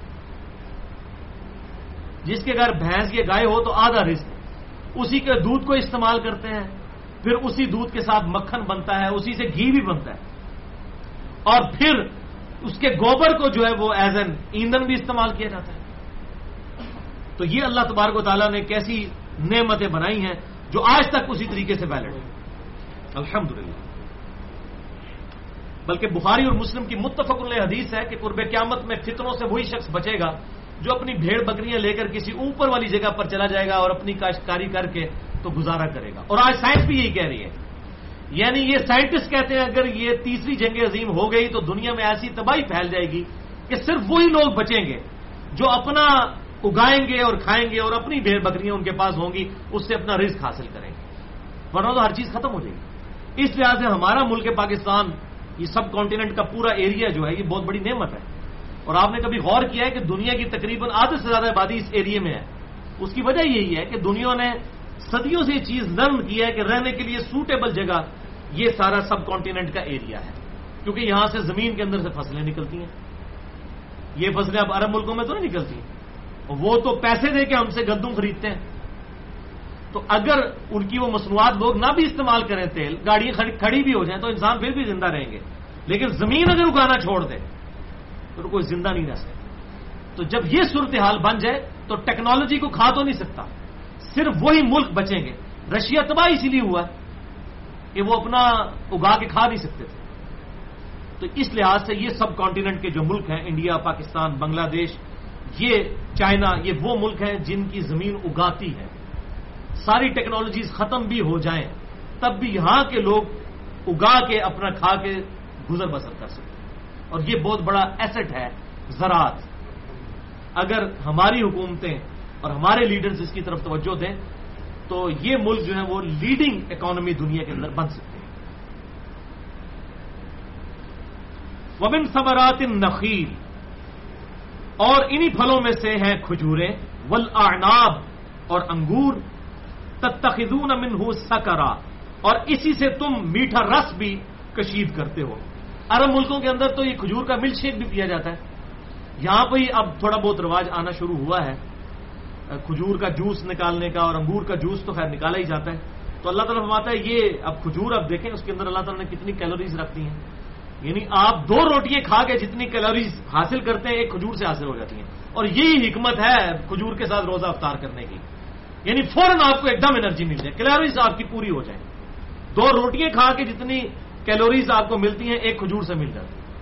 جس کے گھر بھینس یا گائے ہو تو آدھا رزق, اسی کے دودھ کو استعمال کرتے ہیں, پھر اسی دودھ کے ساتھ مکھن بنتا ہے, اسی سے گھی بھی بنتا ہے, اور پھر اس کے گوبر کو جو ہے وہ ایز این ایندھن بھی استعمال کیا جاتا ہے. تو یہ اللہ تبارک و تعالیٰ نے کیسی نعمتیں بنائی ہیں جو آج تک اسی طریقے سے ویلڈ ہے, الحمدللہ. بلکہ بخاری اور مسلم کی متفق علیہ حدیث ہے کہ قرب قیامت میں فتنوں سے وہی شخص بچے گا جو اپنی بھیڑ بکریاں لے کر کسی اوپر والی جگہ پر چلا جائے گا اور اپنی کاشتکاری کر کے تو گزارا کرے گا. اور آج سائنس بھی یہی کہہ رہی ہے, یعنی یہ سائنٹسٹ کہتے ہیں اگر یہ تیسری جنگ عظیم ہو گئی تو دنیا میں ایسی تباہی پھیل جائے گی کہ صرف وہی لوگ بچیں گے جو اپنا اگائیں گے اور کھائیں گے اور اپنی بھیڑ بکریاں ان کے پاس ہوں گی, اس سے اپنا رزق حاصل کریں گے, ورنہ تو ہر چیز ختم ہو جائے گی. اس لحاظ سے ہمارا ملک پاکستان, یہ سب کانٹیننٹ کا پورا ایریا جو ہے یہ بہت بڑی نعمت ہے. اور آپ نے کبھی غور کیا ہے کہ دنیا کی تقریباً آدھے سے زیادہ آبادی اس ایریا میں ہے. اس کی وجہ یہی ہے کہ دنیا نے صدیوں سے یہ چیز لرن کی ہے کہ رہنے کے لیے سوٹیبل جگہ یہ سارا سب کانٹیننٹ کا ایریا ہے, کیونکہ یہاں سے زمین کے اندر سے فصلیں نکلتی ہیں. یہ فصلیں اب عرب ملکوں میں تو نہیں نکلتی, اور وہ تو پیسے دے کے ہم سے گندم خریدتے ہیں. تو اگر ان کی وہ مصنوعات لوگ نہ بھی استعمال کریں, تیل گاڑیاں کھڑی بھی ہو جائیں تو انسان پھر بھی زندہ رہیں گے, لیکن زمین اگر اگانا چھوڑ دے تو کوئی زندہ نہیں رہ سکتا. تو جب یہ صورتحال بن جائے تو ٹیکنالوجی کو کھا تو نہیں سکتا, صرف وہی ملک بچیں گے. رشیا تباہ اسی لیے ہوا کہ وہ اپنا اگا کے کھا نہیں سکتے تھے. تو اس لحاظ سے یہ سب کانٹیننٹ کے جو ملک ہیں, انڈیا, پاکستان, بنگلہ دیش, یہ چائنا, یہ وہ ملک ہیں جن کی زمین اگاتی ہے. ساری ٹیکنالوجیز ختم بھی ہو جائیں تب بھی یہاں کے لوگ اگا کے اپنا کھا کے گزر بسر کر سکتے ہیں. اور یہ بہت بڑا ایسٹ ہے زراعت. اگر ہماری حکومتیں اور ہمارے لیڈرز اس کی طرف توجہ دیں تو یہ ملک جو ہے وہ لیڈنگ اکانومی دنیا کے اندر بن سکتے ہیں. ومن ثمرات النخیل, اور انہی پھلوں میں سے ہیں کھجوریں, والاعناب, اور انگور, تتخذون منہ سکرا, اور اسی سے تم میٹھا رس بھی کشید کرتے ہو. عرب ملکوں کے اندر تو یہ کھجور کا ملک شیک بھی پیا جاتا ہے. یہاں پہ ہی اب تھوڑا بہت رواج آنا شروع ہوا ہے کھجور کا جوس نکالنے کا, اور انگور کا جوس تو خیر نکالا ہی جاتا ہے. تو اللہ تعالیٰ فرماتا ہے یہ اب کھجور اب دیکھیں اس کے اندر اللہ تعالیٰ نے کتنی کیلوریز رکھتی ہیں. یعنی آپ 2 روٹیاں کھا کے جتنی کیلوریز حاصل کرتے ہیں ایک کھجور سے حاصل ہو جاتی ہیں. اور یہی حکمت ہے کھجور کے ساتھ روزہ افطار کرنے کی, یعنی فوراً آپ کو ایک دم انرجی مل جائے, کیلوریز آپ کی پوری ہو جائیں. 2 روٹیاں کھا کے جتنی کیلوریز آپ کو ملتی ہیں ایک کھجور سے مل جاتی ہے.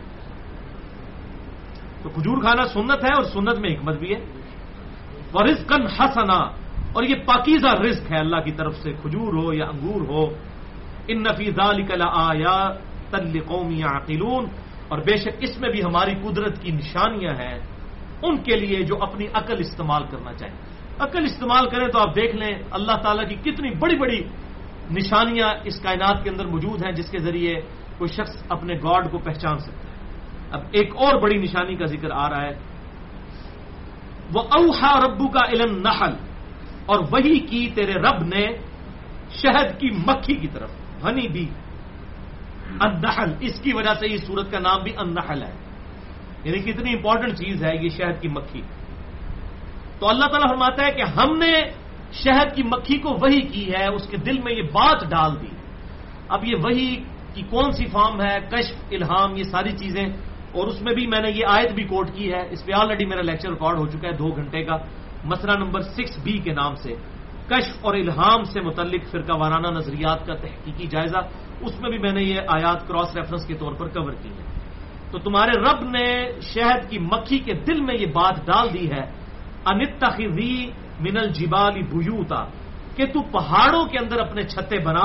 تو کھجور کھانا سنت ہے اور سنت میں حکمت بھی ہے. ورزقا حسنا, اور یہ پاکیزہ رزق ہے اللہ کی طرف سے, کھجور ہو یا انگور ہو. ان فی ذلک لآیات لقوم یعقلون, اور بے شک اس میں بھی ہماری قدرت کی نشانیاں ہیں ان کے لیے جو اپنی عقل استعمال کرنا چاہیں. عقل استعمال کریں تو آپ دیکھ لیں اللہ تعالیٰ کی کتنی بڑی بڑی نشانیاں اس کائنات کے اندر موجود ہیں جس کے ذریعے کوئی شخص اپنے گاڈ کو پہچان سکتا ہے. اب ایک اور بڑی نشانی کا ذکر آ رہا ہے, وہ اوحا ربو کا علم نحل, اور وہی کی تیرے رب نے شہد کی مکھی کی طرف, ہنی بی, النحل, اس کی وجہ سے یہ سورت کا نام بھی النحل ہے. یعنی کتنی امپورٹنٹ چیز ہے یہ شہد کی مکھی. تو اللہ تعالیٰ فرماتا ہے کہ ہم نے شہد کی مکھی کو وحی کی ہے, اس کے دل میں یہ بات ڈال دی. اب یہ وحی کی کون سی فارم ہے, کشف, الہام, یہ ساری چیزیں, اور اس میں بھی میں نے یہ آیت بھی کوٹ کی ہے. اس پہ آلریڈی میرا لیکچر ریکارڈ ہو چکا ہے 2 گھنٹے کا, مسئلہ نمبر 6B کے نام سے, کشف اور الہام سے متعلق فرقہ وارانہ نظریات کا تحقیقی جائزہ. اس میں بھی میں نے یہ آیات کراس ریفرنس کے طور پر کور کی ہے. تو تمہارے رب نے شہد کی مکھی کے دل میں یہ بات ڈال دی ہے, انتخذی من الجبال بیوتا, کہ تو پہاڑوں کے اندر اپنے چھتے بنا,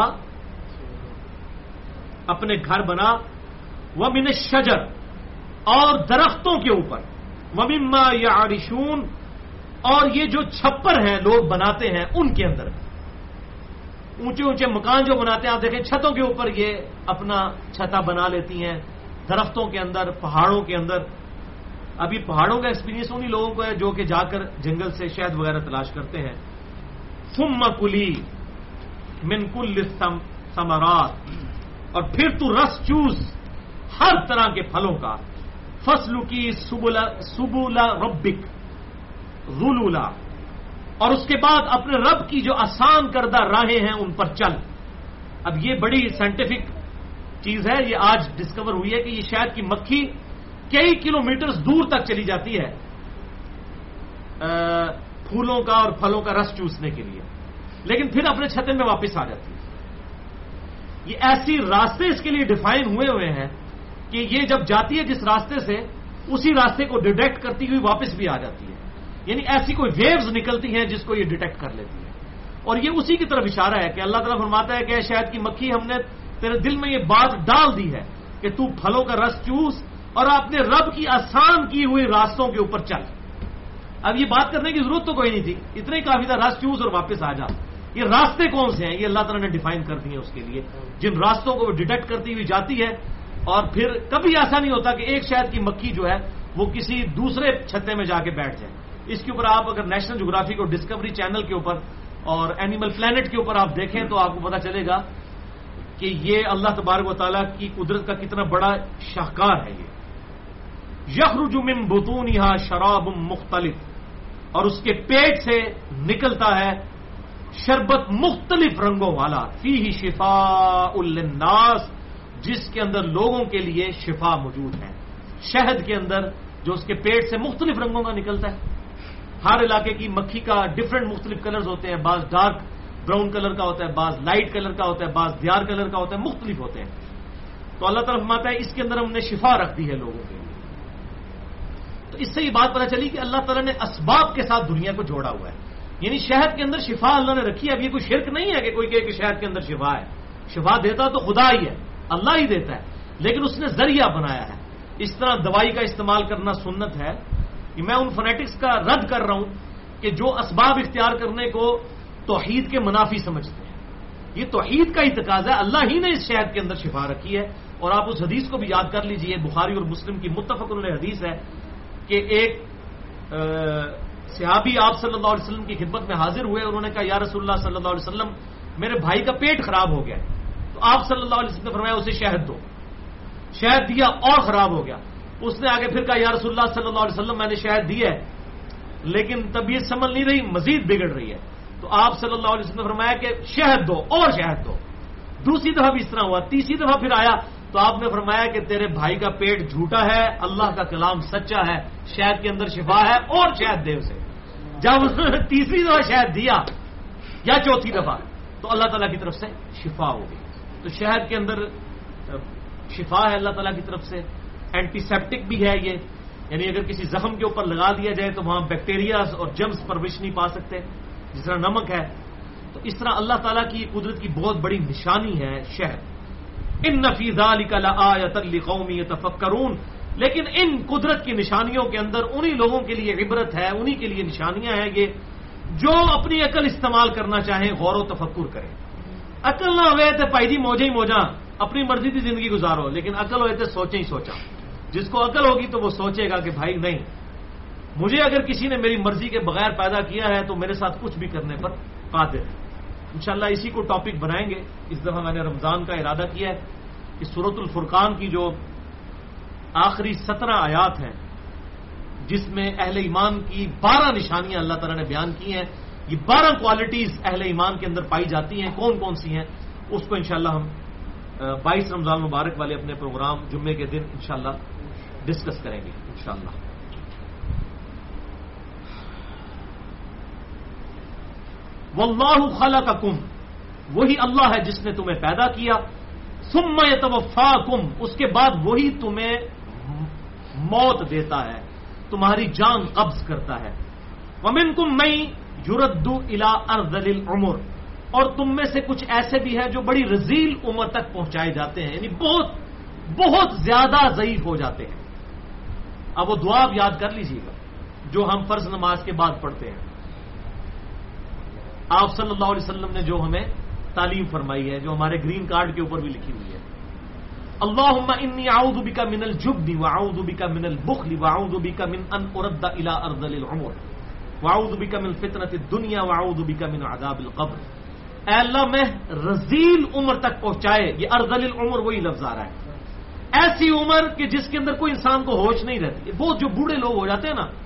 اپنے گھر بنا, ومن الشجر, اور درختوں کے اوپر, ومما یعرشون, اور یہ جو چھپر ہیں لوگ بناتے ہیں ان کے اندر اونچے اونچے مکان جو بناتے ہیں، آپ دیکھیں چھتوں کے اوپر یہ اپنا چھتا بنا لیتی ہیں، درختوں کے اندر، پہاڑوں کے اندر. ابھی پہاڑوں کا ایکسپیرینس انہی لوگوں کو ہے جو کہ جا کر جنگل سے شہد وغیرہ تلاش کرتے ہیں. ثم کلی من کل ثمرات، اور پھر تو رس چوس ہر طرح کے پھلوں کا. فصل کی سبولا ربک ذلولا، اور اس کے بعد اپنے رب کی جو آسان کردہ راہیں ہیں ان پر چل. اب یہ بڑی سائنٹیفک چیز ہے، یہ آج ڈسکور ہوئی ہے کہ یہ شہد کی مکھی کئی کلومیٹرز دور تک چلی جاتی ہے پھولوں کا اور پھلوں کا رس چوسنے کے لیے، لیکن پھر اپنے چھتے میں واپس آ جاتی ہے. یہ ایسی راستے اس کے لیے ڈیفائن ہوئے ہیں کہ یہ جب جاتی ہے جس راستے سے، اسی راستے کو ڈیٹیکٹ کرتی ہوئی واپس بھی آ جاتی ہے. یعنی ایسی کوئی ویوز نکلتی ہیں جس کو یہ ڈیٹیکٹ کر لیتی ہے. اور یہ اسی کی طرف اشارہ ہے کہ اللہ تعالیٰ فرماتا ہے کہ شہد کی مکھی، ہم نے تیرے دل میں یہ بات ڈال دی ہے کہ تو پھلوں کا رس چوس اور اپنے رب کی آسان کی ہوئی راستوں کے اوپر چل. اب یہ بات کرنے کی ضرورت تو کوئی نہیں تھی، اتنا ہی کافی تھا، رس چوس اور واپس آ جا. یہ راستے کون سے ہیں یہ اللہ تعالیٰ نے ڈیفائن کر دیے اس کے لیے، جن راستوں کو وہ ڈیٹیکٹ کرتی ہوئی جاتی ہے. اور پھر کبھی ایسا نہیں ہوتا کہ ایک شہد کی مکھی جو ہے وہ کسی دوسرے چھتے میں جا کے بیٹھ جائے. اس کے اوپر آپ اگر نیشنل جغرافی کو ڈسکوری چینل کے اوپر اور اینیمل پلانٹ کے اوپر آپ دیکھیں تو آپ کو پتا چلے گا کہ یہ اللہ تبارک و تعالیٰ کی قدرت کا کتنا بڑا شاہکار ہے. یہ یخرج من بطونها شراب مختلف، اور اس کے پیٹ سے نکلتا ہے شربت مختلف رنگوں والا. فیہ شفاء للناس، جس کے اندر لوگوں کے لیے شفا موجود ہے. شہد کے اندر جو اس کے پیٹ سے مختلف رنگوں کا نکلتا ہے. ہر علاقے کی مکھی کا ڈفرینٹ مختلف کلرز ہوتے ہیں، بعض ڈارک براؤن کلر کا ہوتا ہے، بعض لائٹ کلر کا ہوتا ہے، بعض دیار کلر کا ہوتا ہے، مختلف ہوتے ہیں. تو اللہ تعالیٰ فرماتا ہے اس کے اندر ہم نے شفا رکھ دی ہے لوگوں کے لیے. تو اس سے یہ بات پتہ چلی کہ اللہ تعالیٰ نے اسباب کے ساتھ دنیا کو جوڑا ہوا ہے. یعنی شہد کے اندر شفا اللہ نے رکھی ہے. اب یہ کوئی شرک نہیں ہے کہ کوئی کہے کہ شہد کے اندر شفا ہے. شفا دیتا تو خدا ہی ہے، اللہ ہی دیتا ہے، لیکن اس نے ذریعہ بنایا ہے. اس طرح دوائی کا استعمال کرنا سنت ہے. میں ان فنیٹکس کا رد کر رہا ہوں کہ جو اسباب اختیار کرنے کو توحید کے منافی سمجھتے ہیں. یہ توحید کا ہی تقاضا ہے. اللہ ہی نے اس شہد کے اندر شفا رکھی ہے. اور آپ اس حدیث کو بھی یاد کر لیجئے، بخاری اور مسلم کی متفق علیہ حدیث ہے کہ ایک صحابی آپ صلی اللہ علیہ وسلم کی خدمت میں حاضر ہوئے. انہوں نے کہا یا رسول اللہ صلی اللہ علیہ وسلم، میرے بھائی کا پیٹ خراب ہو گیا. تو آپ صلی اللہ علیہ وسلم نے فرمایا اسے شہد دو. شہد دیا اور خراب ہو گیا. اس نے آگے پھر کہا یا رسول اللہ صلی اللہ علیہ وسلم، میں نے شہد دی ہے لیکن طبیعت سنبھل نہیں رہی، مزید بگڑ رہی ہے. تو آپ صلی اللہ علیہ وسلم نے فرمایا کہ شہد دو اور شہد دو. دوسری دفعہ بھی اس طرح ہوا. تیسری دفعہ پھر آیا تو آپ نے فرمایا کہ تیرے بھائی کا پیٹ جھوٹا ہے، اللہ کا کلام سچا ہے، شہد کے اندر شفا ہے اور شہد دے اسے. جب انہوں نے تیسری دفعہ شہد دیا یا چوتھی دفعہ تو اللہ تعالیٰ کی طرف سے شفا ہو گئی. تو شہد کے اندر شفا ہے اللہ تعالیٰ کی طرف سے. اینٹی سیپٹک بھی ہے یہ، یعنی اگر کسی زخم کے اوپر لگا دیا جائے تو وہاں بیکٹیریاز اور جرمز پرورش نہیں پا سکتے، جس طرح نمک ہے. تو اس طرح اللہ تعالیٰ کی قدرت کی بہت بڑی نشانی ہے شہد. ان فی ذلک لآیۃ لقوم یتفکرون، لیکن ان قدرت کی نشانیوں کے اندر انہی لوگوں کے لیے عبرت ہے، انہی کے لیے نشانیاں ہیں یہ جو اپنی عقل استعمال کرنا چاہیں، غور و تفکر کریں. عقل نہ ہوئے تو پائی جی موجیں ہی موجاں اپنی مرضی کی زندگی گزارو، لیکن عقل ہوئے تو سوچیں ہی سوچا. جس کو عقل ہوگی تو وہ سوچے گا کہ بھائی نہیں، مجھے اگر کسی نے میری مرضی کے بغیر پیدا کیا ہے تو میرے ساتھ کچھ بھی کرنے پر قادر ہے. انشاءاللہ اسی کو ٹاپک بنائیں گے. اس دفعہ میں نے رمضان کا ارادہ کیا ہے کہ سورۃ الفرقان کی جو آخری 17 آیات ہیں جس میں اہل ایمان کی 12 نشانیاں اللہ تعالیٰ نے بیان کی ہیں، یہ 12 کوالٹیز اہل ایمان کے اندر پائی جاتی ہیں. کون کون سی ہیں اس کو انشاءاللہ ہم 22 رمضان مبارک والے اپنے پروگرام جمعے کے دن انشاءاللہ ڈسکس کریں گے انشاءاللہ. واللہ خلقکم، وہی اللہ ہے جس نے تمہیں پیدا کیا. ثم یتوفاکم، اس کے بعد وہی تمہیں موت دیتا ہے، تمہاری جان قبض کرتا ہے. ومنکم من یرد الی ارذل العمر، اور تم میں سے کچھ ایسے بھی ہیں جو بڑی رذیل عمر تک پہنچائے جاتے ہیں، یعنی بہت بہت زیادہ ضعیف ہو جاتے ہیں. اب وہ دعا آپ یاد کر لیجیے گا جو ہم فرض نماز کے بعد پڑھتے ہیں. آپ صلی اللہ علیہ وسلم نے جو ہمیں تعلیم فرمائی ہے، جو ہمارے گرین کارڈ کے اوپر بھی لکھی ہوئی ہے. اللہم انی اعوذ بک من الجبن واعوذ بک من البخل واعوذ بک من ان ارد الى ارذل العمر واعوذ بک من فتنۃ الدنیا واعوذ بک من عذاب القبر. اے اللہ میں رذیل عمر تک پہنچائے. یہ ارذل العمر وہی لفظ آ رہا ہے، ایسی عمر کہ جس کے اندر کوئی انسان کو ہوش نہیں رہتی. وہ جو بوڑھے لوگ ہو جاتے ہیں نا،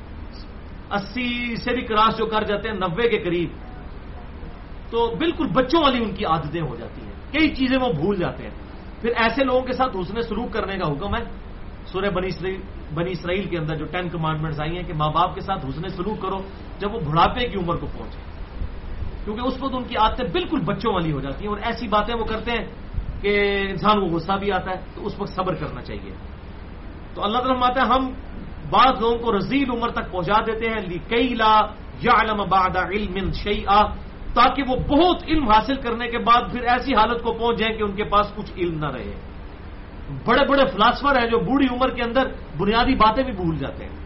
80 سے بھی کراس جو کر جاتے ہیں، 90 کے قریب، تو بالکل بچوں والی ان کی عادتیں ہو جاتی ہیں، کئی چیزیں وہ بھول جاتے ہیں. پھر ایسے لوگوں کے ساتھ حسن سلوک کرنے کا حکم ہے. سورہ بنی اسرائیل کے اندر جو 10 کمانڈمنٹس آئی ہیں کہ ماں باپ کے ساتھ حسن سلوک کرو جب وہ بڑھاپے کی عمر کو پہنچے، کیونکہ اس وقت ان کی عادتیں بالکل بچوں والی ہو جاتی ہیں اور ایسی باتیں وہ کرتے ہیں کہ انسان کو غصہ بھی آتا ہے. تو اس وقت صبر کرنا چاہیے. تو اللہ تعالیٰ فرماتا ہے ہم بعض لوگوں کو رذیل عمر تک پہنچا دیتے ہیں لِكَيْ لَا يَعْلَمَ بَعْدَ عِلْمٍ شَيْئًا، تاکہ وہ بہت علم حاصل کرنے کے بعد پھر ایسی حالت کو پہنچ جائیں کہ ان کے پاس کچھ علم نہ رہے. بڑے بڑے فلاسفر ہیں جو بوڑھی عمر کے اندر بنیادی باتیں بھی بھول جاتے ہیں.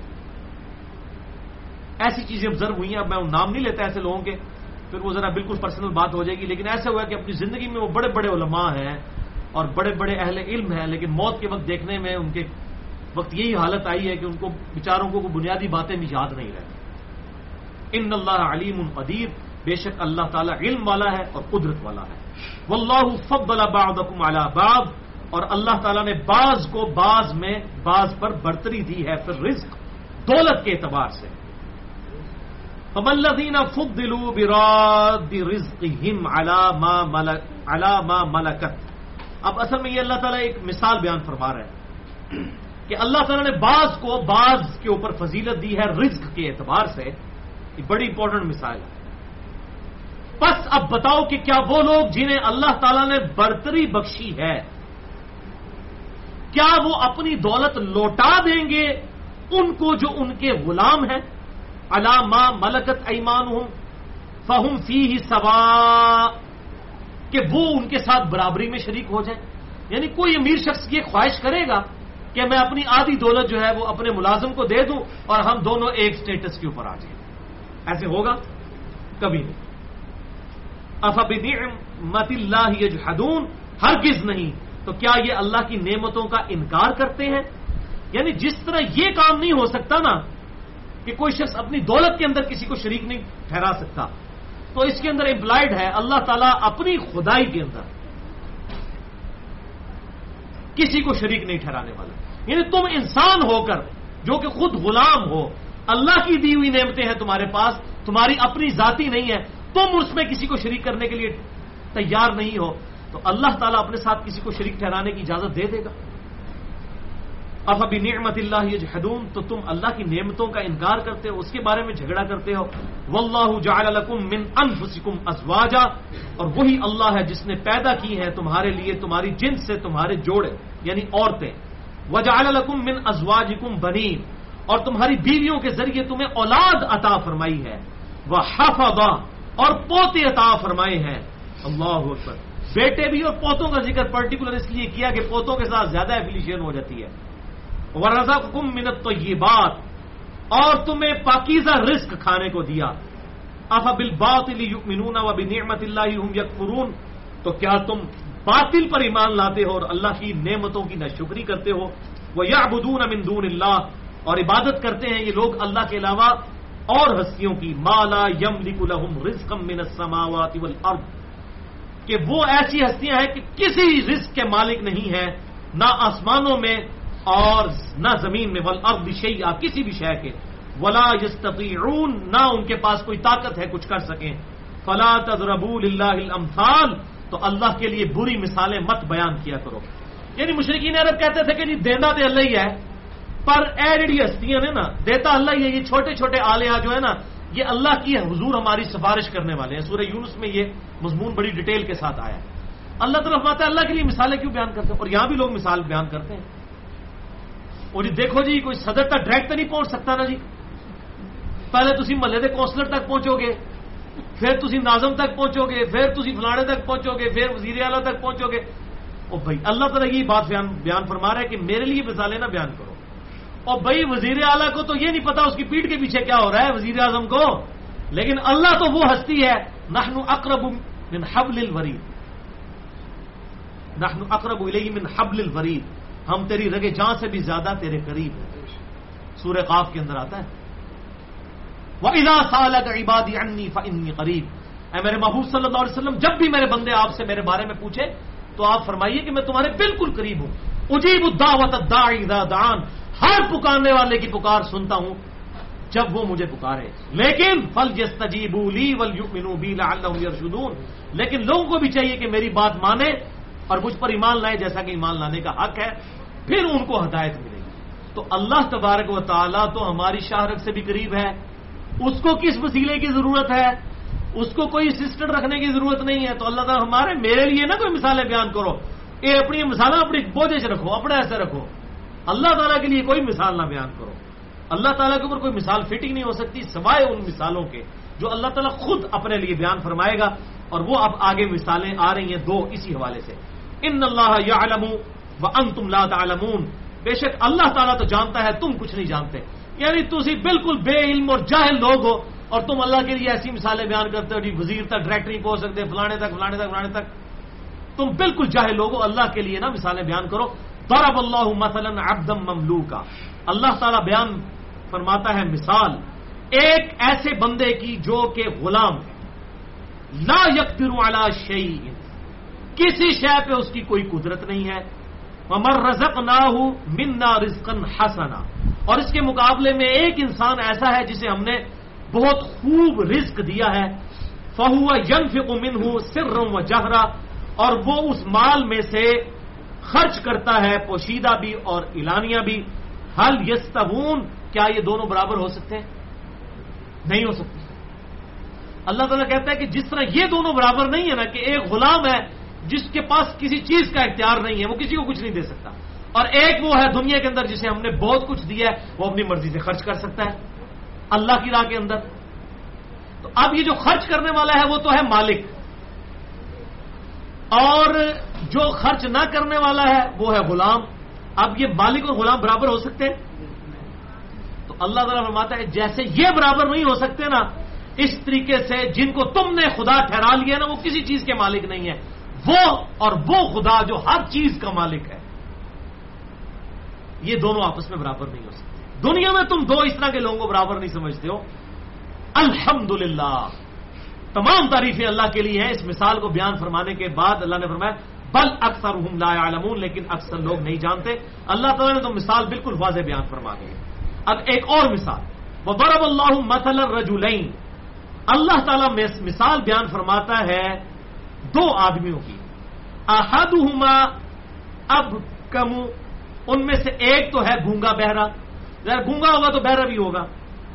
ایسی چیزیں آبزرو ہوئی ہیں. اب میں نام نہیں لیتا ایسے لوگوں کے، پھر وہ ذرا بالکل پرسنل بات ہو جائے گی. لیکن ایسا ہوا کہ اپنی زندگی میں وہ بڑے بڑے علماء ہیں اور بڑے بڑے اہل علم ہیں، لیکن موت کے وقت دیکھنے میں ان کے وقت یہی حالت آئی ہے کہ ان کو بیچاروں کو بنیادی باتیں بھی یاد نہیں رہتی. ان اللہ علیم قدیر، بے شک اللہ تعالیٰ علم والا ہے اور قدرت والا ہے. واللہ فضل بعضکم علی بعض، اور اللہ تعالیٰ نے بعض کو بعض میں بعض پر برتری دی ہے پھر رزق دولت کے اعتبار سے. فَمَا الَّذِينَ فُضِّلُوا بِرَادِّ رِزْقِهِمْ عَلَى مَا مَلَكَتْ. اب اصل میں یہ اللہ تعالیٰ ایک مثال بیان فرما رہا ہے کہ اللہ تعالیٰ نے بعض کو بعض کے اوپر فضیلت دی ہے رزق کے اعتبار سے. یہ بڑی امپورٹنٹ مثال ہے. بس اب بتاؤ کہ کیا وہ لوگ جنہیں اللہ تعالیٰ نے برتری بخشی ہے، کیا وہ اپنی دولت لوٹا دیں گے ان کو جو ان کے غلام ہیں؟ علی ما ملکت ایمانہم فہم فیہ سواء، کہ وہ ان کے ساتھ برابری میں شریک ہو جائیں. یعنی کوئی امیر شخص یہ خواہش کرے گا کہ میں اپنی آدھی دولت جو ہے وہ اپنے ملازم کو دے دوں اور ہم دونوں ایک سٹیٹس کے اوپر آ جائیں؟ ایسے ہوگا کبھی نہیں. افبنعمت اللہ یجحدون، ہرگز نہیں. تو کیا یہ اللہ کی نعمتوں کا انکار کرتے ہیں؟ یعنی جس طرح یہ کام نہیں ہو سکتا نا کہ کوئی شخص اپنی دولت کے اندر کسی کو شریک نہیں ٹھہرا سکتا، تو اس کے اندر امپلائڈ ہے اللہ تعالیٰ اپنی خدائی کے اندر کسی کو شریک نہیں ٹھہرانے والا. یعنی تم انسان ہو کر جو کہ خود غلام ہو، اللہ کی دی ہوئی نعمتیں ہیں تمہارے پاس، تمہاری اپنی ذاتی نہیں ہے، تم اس میں کسی کو شریک کرنے کے لیے تیار نہیں ہو، تو اللہ تعالیٰ اپنے ساتھ کسی کو شریک ٹھہرانے کی اجازت دے دے گا. افبنعمت اللہ یجحدون، تو تم اللہ کی نعمتوں کا انکار کرتے ہو، اس کے بارے میں جھگڑا کرتے ہو. واللہ جعل لکم من انفسکم ازواجا، اور وہی اللہ ہے جس نے پیدا کی ہے تمہارے لیے تمہاری جنس سے تمہارے جوڑے یعنی عورتیں. وجعل لکم من ازواجکم بنین، اور تمہاری بیویوں کے ذریعے تمہیں اولاد عطا فرمائی ہے. وحفظا، اور پوتے عطا فرمائے ہیں. اللہ اکبر. بیٹے بھی اور پوتوں کا ذکر پرٹیکولر اس لیے کیا کہ پوتوں کے ساتھ زیادہ ایفیلیشن ہو جاتی ہے. وَرَزَقَكُم مِّنَ الطَّيِّبَاتِ، اور تمہیں پاکیزہ رزق کھانے کو دیا. أَفَبِالْبَاطِلِ يُؤْمِنُونَ وَبِنِعْمَةِ اللَّهِ هُمْ يَكْفُرُونَ، تو کیا تم باطل پر ایمان لاتے ہو اور اللہ کی نعمتوں کی ناشکری کرتے ہو. وَيَعْبُدُونَ مِن دُونِ اللَّهِ، اور عبادت کرتے ہیں یہ لوگ اللہ کے علاوہ اور ہستیوں کی. مَا لَا يَمْلِكُ لَهُمْ رِزْقًا مِّنَ السَّمَاوَاتِ وَالْأَرْضِ، کہ وہ ایسی ہستیاں ہیں کہ کسی رزق کے مالک نہیں ہیں، نہ آسمانوں میں اور نہ زمین میں. والارض شیئا، کسی بھی شے کے. ولا یستطیعون، نہ ان کے پاس کوئی طاقت ہے کچھ کر سکیں. فلا تضربوا للہ الامثال، تو اللہ کے لیے بری مثالیں مت بیان کیا کرو. یعنی مشرکین عرب کہتے تھے کہ جی دینا تو اللہ ہی ہے، پر اے جڑی ہستیاں نے نا دیتا اللہ ہی ہے. یہ چھوٹے چھوٹے آلیہ جو ہے نا یہ اللہ کی حضور ہماری سفارش کرنے والے ہیں. سورہ یونس میں یہ مضمون بڑی ڈیٹیل کے ساتھ آیا ہے. اللہ تعالیٰ فرماتا ہے اللہ کے لیے مثالیں کیوں بیان کرتے ہیں؟ اور یہاں بھی لوگ مثال بیان کرتے ہیں. اور جی دیکھو جی کوئی صدر تک ڈائریکٹ تو نہیں پہنچ سکتا نا جی. پہلے تسی محلے کے کونسلر تک پہنچو گے، پھر تسی ناظم تک پہنچو گے، پھر تسی فلانے تک پہنچو گے، پھر وزیر اعلیٰ تک پہنچو گے. او بھائی اللہ تعالیٰ یہ بات بیان فرما رہا ہے کہ میرے لیے مثالیں نہ بیان کرو. اور بھائی وزیر اعلیٰ کو تو یہ نہیں پتا اس کی پیٹھ کے پیچھے کیا ہو رہا ہے وزیر اعظم کو، لیکن اللہ تو وہ ہستی ہے نحن اقرب من حبل الورید، نحن اقرب الیہ من حبل الورید، ہم تیری رگے جاں سے بھی زیادہ تیرے قریب ہیں. سورہ قاف کے اندر آتا ہے وَإِذَا سَأَلَكَ عِبَادِي عَنِّي فَإِنِّي قَرِيبٌ. اے میرے محبوب صلی اللہ علیہ وسلم، جب بھی میرے بندے آپ سے میرے بارے میں پوچھے تو آپ فرمائیے کہ میں تمہارے بالکل قریب ہوں. اجیب الدعوۃ الداعی اذا دعان، ہر پکارنے والے کی پکار سنتا ہوں جب وہ مجھے پکارے. لیکن فَلْيَسْتَجِيبُوا لِي وَلْيُؤْمِنُوا بِي لَعَلَّهُمْ يَرْشُدُونَ، لیکن لوگوں کو بھی چاہیے کہ میری بات مانے اور مجھ پر ایمان لائے جیسا کہ ایمان لانے کا حق ہے، پھر ان کو ہدایت ملے گی. تو اللہ تبارک و تعالیٰ تو ہماری شاہرگ سے بھی قریب ہے. اس کو کس وسیلے کی ضرورت ہے؟ اس کو کوئی اسسٹنٹ رکھنے کی ضرورت نہیں ہے. تو اللہ تعالیٰ میرے لیے نا کوئی مثالیں بیان کرو، یہ اپنی مثالیں اپنی بوجھے سے رکھو، اپنے ایسے رکھو. اللہ تعالیٰ کے لیے کوئی مثال نہ بیان کرو. اللہ تعالیٰ کے اوپر کوئی مثال فٹنگ نہیں ہو سکتی سوائے ان مثالوں کے جو اللہ تعالیٰ خود اپنے لیے بیان فرمائے گا. اور وہ اب آگے مثالیں آ رہی ہیں دو اسی حوالے سے. ان اللہ یعلم وانتم لا تعلمون، بے شک اللہ تعالیٰ تو جانتا ہے تم کچھ نہیں جانتے. یعنی تسی بالکل بے علم اور جاہل لوگ ہو اور تم اللہ کے لیے ایسی مثالیں بیان کرتے ہو جی وزیر تک ڈائریکٹر نہیں پہنچ سکتے، فلانے تک فلانے تک فلانے تک. تم بالکل جاہل لوگ ہو، اللہ کے لیے نا مثالیں بیان کرو. ضرب اللہ مثلا عبدا مملوکا، اللہ تعالیٰ بیان فرماتا ہے مثال ایک ایسے بندے کی جو کہ غلام ہے. لا یقدر علی شیء، کسی شے پہ اس کی کوئی قدرت نہیں ہے. ومن رزقناہ منا رزقا حسنا، اور اس کے مقابلے میں ایک انسان ایسا ہے جسے ہم نے بہت خوب رزق دیا ہے. فہو ینفق منہ سرا وجہرا، اور وہ اس مال میں سے خرچ کرتا ہے پوشیدہ بھی اور اعلانیہ بھی. حل یستوون، کیا یہ دونوں برابر ہو سکتے ہیں؟ نہیں ہو سکتے. اللہ تعالیٰ کہتا ہے کہ جس طرح یہ دونوں برابر نہیں ہے نا، کہ ایک غلام ہے جس کے پاس کسی چیز کا اختیار نہیں ہے، وہ کسی کو کچھ نہیں دے سکتا، اور ایک وہ ہے دنیا کے اندر جسے ہم نے بہت کچھ دیا ہے، وہ اپنی مرضی سے خرچ کر سکتا ہے اللہ کی راہ کے اندر. تو اب یہ جو خرچ کرنے والا ہے وہ تو ہے مالک، اور جو خرچ نہ کرنے والا ہے وہ ہے غلام. اب یہ مالک اور غلام برابر ہو سکتے ہیں؟ تو اللہ تعالیٰ فرماتا ہے جیسے یہ برابر نہیں ہو سکتے نا، اس طریقے سے جن کو تم نے خدا ٹھہرا لیا نا وہ کسی چیز کے مالک نہیں ہے، وہ اور وہ خدا جو ہر چیز کا مالک ہے، یہ دونوں آپس میں برابر نہیں ہو سکتے. دنیا میں تم دو اس طرح کے لوگوں کو برابر نہیں سمجھتے ہو. الحمدللہ، تمام تعریفیں اللہ کے لیے ہیں. اس مثال کو بیان فرمانے کے بعد اللہ نے فرمایا بل اکثرهم لا يعلمون، لیکن اکثر لوگ نہیں جانتے. اللہ تعالیٰ نے تو مثال بالکل واضح بیان فرما دی ہے. اب ایک اور مثال، وضرب اللہ مثلا رجلین، اللہ تعالیٰ مثال بیان فرماتا ہے دو آدمیوں کی. احدہما ابکم، ان میں سے ایک تو ہے گونگا بہرا. گونگا ہوگا تو بہرا بھی ہوگا.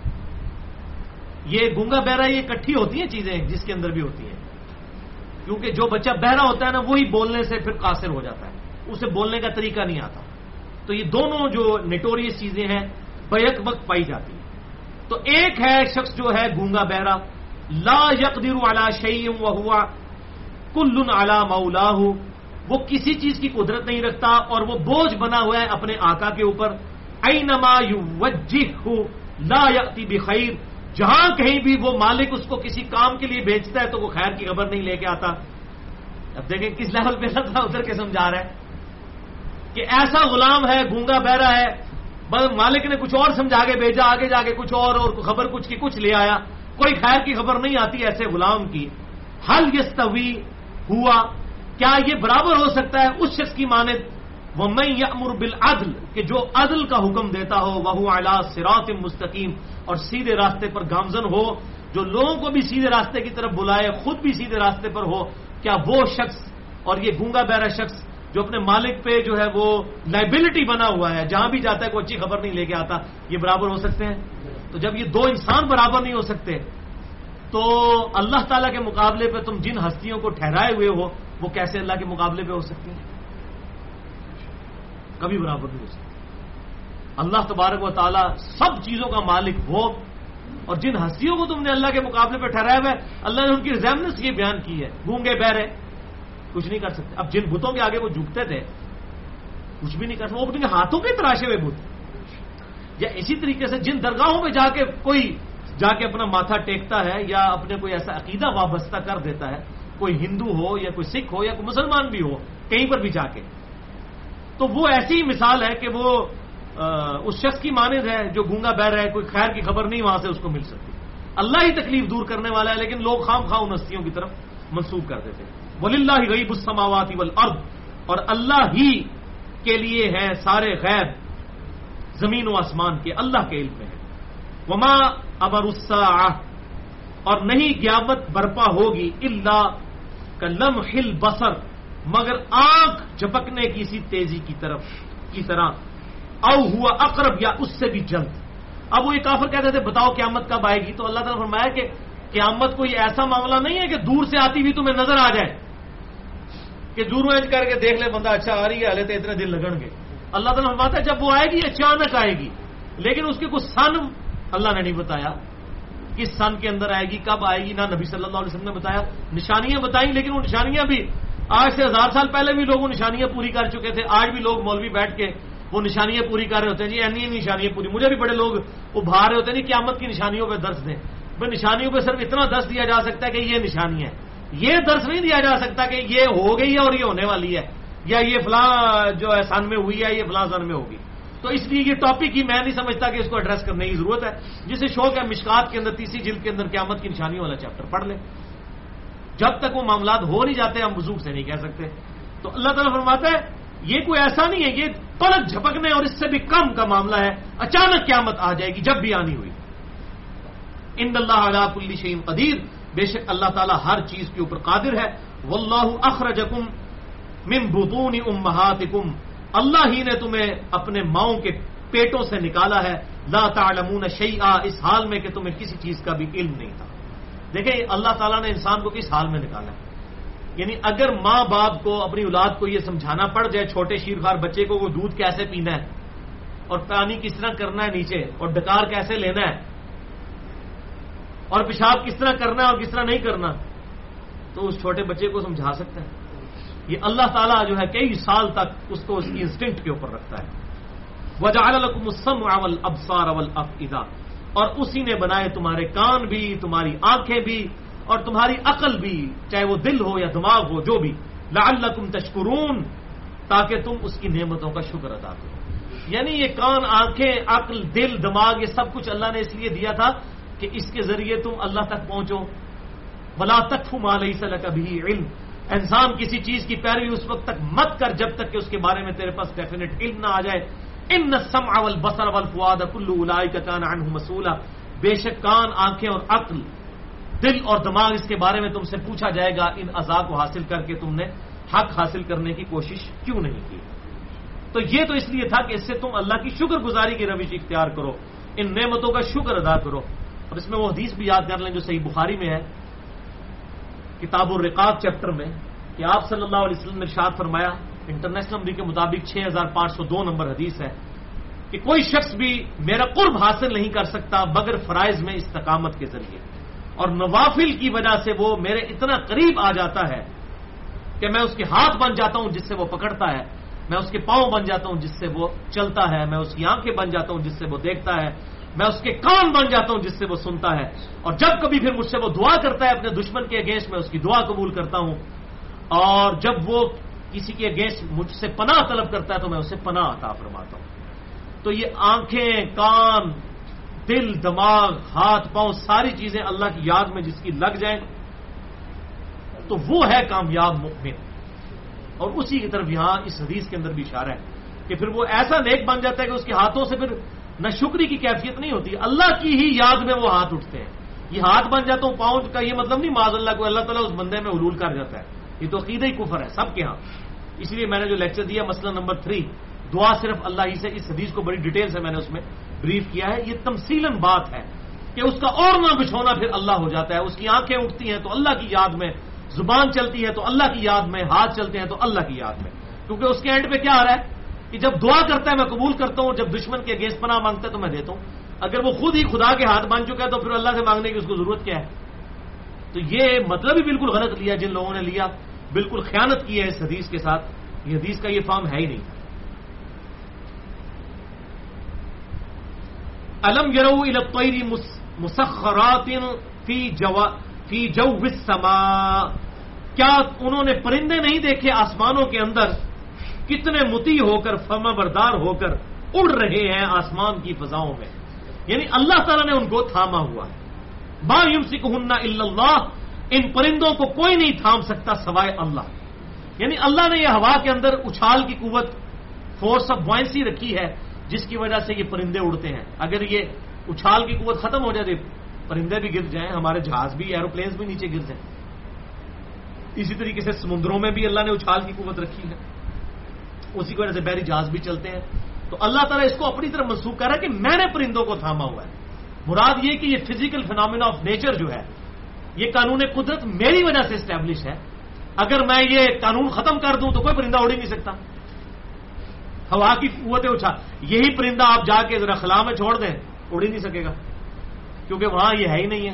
یہ گونگا بہرا یہ اکٹھی ہوتی ہیں چیزیں جس کے اندر بھی ہوتی ہیں، کیونکہ جو بچہ بہرا ہوتا ہے نا وہی بولنے سے پھر قاصر ہو جاتا ہے، اسے بولنے کا طریقہ نہیں آتا. تو یہ دونوں جو نیٹوریس چیزیں ہیں بیک وقت پائی جاتی ہیں. تو ایک ہے شخص جو ہے گونگا بہرا، لا یقدر علی شیء وہو کل علی مولاہ، وہ کسی چیز کی قدرت نہیں رکھتا اور وہ بوجھ بنا ہوا ہے اپنے آقا کے اوپر. اینما یوجہہ لا یأتی بخیر، جہاں کہیں بھی وہ مالک اس کو کسی کام کے لیے بھیجتا ہے تو وہ خیر کی خبر نہیں لے کے آتا. اب دیکھیں کس لیول پہ اللہ تعالیٰ ادھر کے سمجھا رہا ہے کہ ایسا غلام ہے گونگا بہرا ہے، بس مالک نے کچھ اور سمجھا کے بھیجا، آگے جا کے کچھ اور خبر کچھ کی کچھ لے آیا، کوئی خیر کی خبر نہیں آتی ایسے غلام کی. حل یستوی ہوا، کیا یہ برابر ہو سکتا ہے اس شخص کی مانند وَمَن یأمر بالعدل، کہ جو عدل کا حکم دیتا ہو، وَهُوَ عَلَى صِرَاطٍ مستقیم، اور سیدھے راستے پر گامزن ہو، جو لوگوں کو بھی سیدھے راستے کی طرف بلائے، خود بھی سیدھے راستے پر ہو. کیا وہ شخص اور یہ گونگا بہرا شخص جو اپنے مالک پہ جو ہے وہ لائبلٹی بنا ہوا ہے، جہاں بھی جاتا ہے کوئی اچھی خبر نہیں لے کے آتا، یہ برابر ہو سکتے ہیں؟ تو جب یہ دو انسان برابر نہیں ہو سکتے تو اللہ تعالیٰ کے مقابلے پہ تم جن ہستیوں کو ٹھہرائے ہوئے ہو وہ کیسے اللہ کے مقابلے پہ ہو سکتی ہیں؟ کبھی برابر نہیں ہو سکتے. اللہ تبارک و تعالیٰ سب چیزوں کا مالک وہ، اور جن ہستیوں کو تم نے اللہ کے مقابلے پہ ٹھہرایا ہوا ہے اللہ نے ان کی ریزیمنس یہ بیان کی ہے. گونگے بہرے کچھ نہیں کر سکتے. اب جن بتوں کے آگے وہ جھکتے تھے کچھ بھی نہیں کر سکتے، وہ اپنے ہاتھوں کے تراشے ہوئے بت. یا اسی طریقے سے جن درگاہوں میں جا کے کوئی اپنا ماتھا ٹیکتا ہے یا اپنے کوئی ایسا عقیدہ وابستہ کر دیتا ہے، کوئی ہندو ہو یا کوئی سکھ ہو یا کوئی مسلمان بھی ہو، کہیں پر بھی جا کے، تو وہ ایسی ہی مثال ہے کہ وہ اس شخص کی مانند ہے جو گونگا بہر ہے، کوئی خیر کی خبر نہیں وہاں سے اس کو مل سکتی. اللہ ہی تکلیف دور کرنے والا ہے، لیکن لوگ خام خواہ ان ہستیوں کی طرف منسوب کر دیتے. وَلِلَّهِ غَيْبُ السَّمَاوَاتِ وَالْأَرْضِ، اور اللہ ہی کے لیے ہیں سارے غیب زمین و آسمان کے، اللہ کے علم میں ہے. وَمَا أَمَرُ السَّاعَةِ، اور نہیں قیامت برپا ہوگی الا کلمح البصر، مگر آنکھ جھپکنے کی سی تیزی کی طرح، او ہوا اقرب، یا اس سے بھی جلد. اب وہ یہ کافر کہتے تھے بتاؤ قیامت کب آئے گی، تو اللہ تعالیٰ نے فرمایا کہ قیامت کوئی ایسا معاملہ نہیں ہے کہ دور سے آتی ہوئی تمہیں نظر آ جائے کہ دور انج کر کے دیکھ لے بندہ اچھا آ رہی ہے ہلے تو اتنے دن لگن گے. اللہ تعالیٰ نے فرماتا ہے جب وہ آئے گی اچانک آئے گی، لیکن اس کے کچھ سن اللہ نے نہیں بتایا کس سن کے اندر آئے گی، کب آئے گی، نہ نبی صلی اللہ علیہ وسلم نے بتایا. نشانیاں بتائیں، لیکن وہ نشانیاں بھی آج سے 1000 سال پہلے بھی لوگ وہ نشانیاں پوری کر چکے تھے. آج بھی لوگ مولوی بیٹھ کے وہ نشانیاں پوری کر رہے ہوتے ہیں، جی اینی نشانیاں پوری. مجھے بھی بڑے لوگ ابھار رہے ہوتے ہیں، نہیں قیامت کی نشانیوں پہ درس دیں. بھائی نشانیوں پہ صرف اتنا درس دیا جا سکتا ہے کہ یہ نشانی ہے، یہ درس نہیں دیا جا سکتا کہ یہ ہو گئی ہے اور یہ ہونے والی ہے، یا یہ فلاں جو ہے سن میں ہوئی ہے، یہ فلاں سن میں ہوگی. تو اس لیے یہ ٹاپک ہی میں نہیں سمجھتا کہ اس کو ایڈریس کرنے کی ضرورت ہے. جسے شوق ہے مشکات کے اندر 30 جلد کے اندر قیامت کی نشانیوں والا چیپٹر پڑھ لیں. جب تک وہ معاملات ہو نہیں جاتے ہم وضوح سے نہیں کہہ سکتے. تو اللہ تعالیٰ فرماتا ہے یہ کوئی ایسا نہیں ہے، یہ پلک جھپکنے اور اس سے بھی کم کا معاملہ ہے، اچانک قیامت آ جائے گی جب بھی آنی ہوئی. ان اللہ علی کل شیء قدیر، بے شک اللہ تعالیٰ ہر چیز کے اوپر قادر ہے. واللہ اخرجکم من بطون امہاتکم، اللہ ہی نے تمہیں اپنے ماؤں کے پیٹوں سے نکالا ہے. لا تعلمون شیئا، اس حال میں کہ تمہیں کسی چیز کا بھی علم نہیں تھا. دیکھیں اللہ تعالیٰ نے انسان کو کس حال میں نکالا ہے. یعنی اگر ماں باپ کو اپنی اولاد کو یہ سمجھانا پڑ جائے چھوٹے شیرخوار بچے کو وہ دودھ کیسے پینا ہے اور پانی کس طرح کرنا ہے نیچے اور ڈکار کیسے لینا ہے اور پیشاب کس طرح کرنا ہے اور کس طرح نہیں کرنا، تو اس چھوٹے بچے کو سمجھا سکتا ہے. یہ اللہ تعالیٰ جو ہے کئی سال تک اس کو اس کی انسٹنکٹ کے اوپر رکھتا ہے. وَجَعَلَ لَكُمُ السَّمْعَ وَالْأَبْصَارَ وَالْأَفْئِدَةَ، اور اسی نے بنائے تمہارے کان بھی، تمہاری آنکھیں بھی اور تمہاری عقل بھی، چاہے وہ دل ہو یا دماغ ہو جو بھی. لَعَلَّكُمْ تَشْكُرُونَ، تاکہ تم اس کی نعمتوں کا شکر ادا کرو. یعنی یہ کان، آنکھیں، عقل، دل، دماغ، یہ سب کچھ اللہ نے اس لیے دیا تھا کہ اس کے ذریعے تم اللہ تک پہنچو. وَلَا تَقْفُ مَا لَيْسَ لَكَ بِهِ عِلْمٌ، انسان کسی چیز کی پیروی اس وقت تک مت کر جب تک کہ اس کے بارے میں تیرے پاس ڈیفینیٹ علم نہ آ جائے. ان السمع والبصر والفؤاد كل اولئک کان عنہ مسئولا، بے شک کان، آنکھیں اور عقل، دل اور دماغ، اس کے بارے میں تم سے پوچھا جائے گا ان اعضاء کو حاصل کر کے تم نے حق حاصل کرنے کی کوشش کیوں نہیں کی. تو یہ تو اس لیے تھا کہ اس سے تم اللہ کی شکر گزاری کی روش اختیار کرو، ان نعمتوں کا شکر ادا کرو. اور اس میں وہ حدیث بھی یاد کر لیں جو صحیح بخاری میں ہے کتاب الرقاق چیپٹر میں، کہ آپ صلی اللہ علیہ وسلم نے ارشاد فرمایا، انٹرنیشنل نمبر کے مطابق 6502 نمبر حدیث ہے، کہ کوئی شخص بھی میرا قرب حاصل نہیں کر سکتا مگر فرائض میں استقامت کے ذریعے، اور نوافل کی وجہ سے وہ میرے اتنا قریب آ جاتا ہے کہ میں اس کے ہاتھ بن جاتا ہوں جس سے وہ پکڑتا ہے، میں اس کے پاؤں بن جاتا ہوں جس سے وہ چلتا ہے، میں اس کی آنکھیں بن جاتا ہوں جس سے وہ دیکھتا ہے، میں اس کے کان بن جاتا ہوں جس سے وہ سنتا ہے، اور جب کبھی پھر مجھ سے وہ دعا کرتا ہے اپنے دشمن کے اگینسٹ میں اس کی دعا قبول کرتا ہوں، اور جب وہ کسی کے اگینسٹ مجھ سے پناہ طلب کرتا ہے تو میں اسے پناہ عطا فرماتا ہوں. تو یہ آنکھیں، کان، دل، دماغ، ہاتھ، پاؤں، ساری چیزیں اللہ کی یاد میں جس کی لگ جائیں تو وہ ہے کامیاب مومن. اور اسی کی طرف یہاں اس حدیث کے اندر بھی اشارہ ہے کہ پھر وہ ایسا نیک بن جاتا ہے کہ اس کے ہاتھوں سے پھر نہ شکری کی کیفیت نہیں ہوتی، اللہ کی ہی یاد میں وہ ہاتھ اٹھتے ہیں. یہ ہاتھ بن جاتا ہوں، پاؤں کا یہ مطلب نہیں معاذ اللہ کو اللہ تعالیٰ اس بندے میں حلول کر جاتا ہے، یہ تو عقیدہ ہی کفر ہے سب کے ہاں. اس لیے میں نے جو لیکچر دیا مسئلہ نمبر 3 دعا صرف اللہ ہی سے، اس حدیث کو بڑی ڈیٹیل سے میں نے اس میں بریف کیا ہے. یہ تمثیلاً بات ہے کہ اس کا اور نہ بچھونا پھر اللہ ہو جاتا ہے. اس کی آنکھیں اٹھتی ہیں تو اللہ کی یاد میں، زبان چلتی ہے تو اللہ کی یاد میں، ہاتھ چلتے ہیں تو اللہ کی یاد میں، کیونکہ اس کے اینڈ پہ کیا آ رہا ہے کہ جب دعا کرتا ہے میں قبول کرتا ہوں، جب دشمن کے اگینسٹ پناہ مانگتا ہے تو میں دیتا ہوں. اگر وہ خود ہی خدا کے ہاتھ بن چکا ہے تو پھر اللہ سے مانگنے کی اس کو ضرورت کیا ہے؟ تو یہ مطلب ہی بالکل غلط لیا جن لوگوں نے لیا، بالکل خیانت کی ہے اس حدیث کے ساتھ. یہ حدیث کا یہ فارم ہے ہی نہیں. الم یروا الی الطیر مسخرات فی جو السماء، کیا انہوں نے پرندے نہیں دیکھے آسمانوں کے اندر کتنے مطیع ہو کر، فرما بردار ہو کر اڑ رہے ہیں آسمان کی فضاؤں میں. یعنی اللہ تعالیٰ نے ان کو تھاما ہوا ہے. ما یمسکہن الا اللہ، ان پرندوں کو کوئی نہیں تھام سکتا سوائے اللہ. یعنی اللہ نے یہ ہوا کے اندر اچھال کی قوت، فورس آف بوائنسی رکھی ہے، جس کی وجہ سے یہ پرندے اڑتے ہیں. اگر یہ اچھال کی قوت ختم ہو جائے پرندے بھی گر جائیں، ہمارے جہاز بھی، ایروپلینز بھی نیچے گر جائیں. اسی طریقے سے سمندروں میں بھی اللہ نے اچھال کی قوت رکھی ہے، اسی کی وجہ سے بحری جہاز بھی چلتے ہیں. تو اللہ تعالیٰ اس کو اپنی طرف منسوخ کر رہا ہے کہ میں نے پرندوں کو تھاما ہوا ہے. مراد یہ کہ یہ فزیکل فینومینا آف نیچر جو ہے، یہ قانون قدرت میری وجہ سے اسٹیبلش ہے. اگر میں یہ قانون ختم کر دوں تو کوئی پرندہ اڑ ہی نہیں سکتا. ہوا کی قوت اچھال، یہی پرندہ آپ جا کے ذرا خلا میں چھوڑ دیں، اڑ ہی نہیں سکے گا، کیونکہ وہاں یہ ہے ہی نہیں ہے.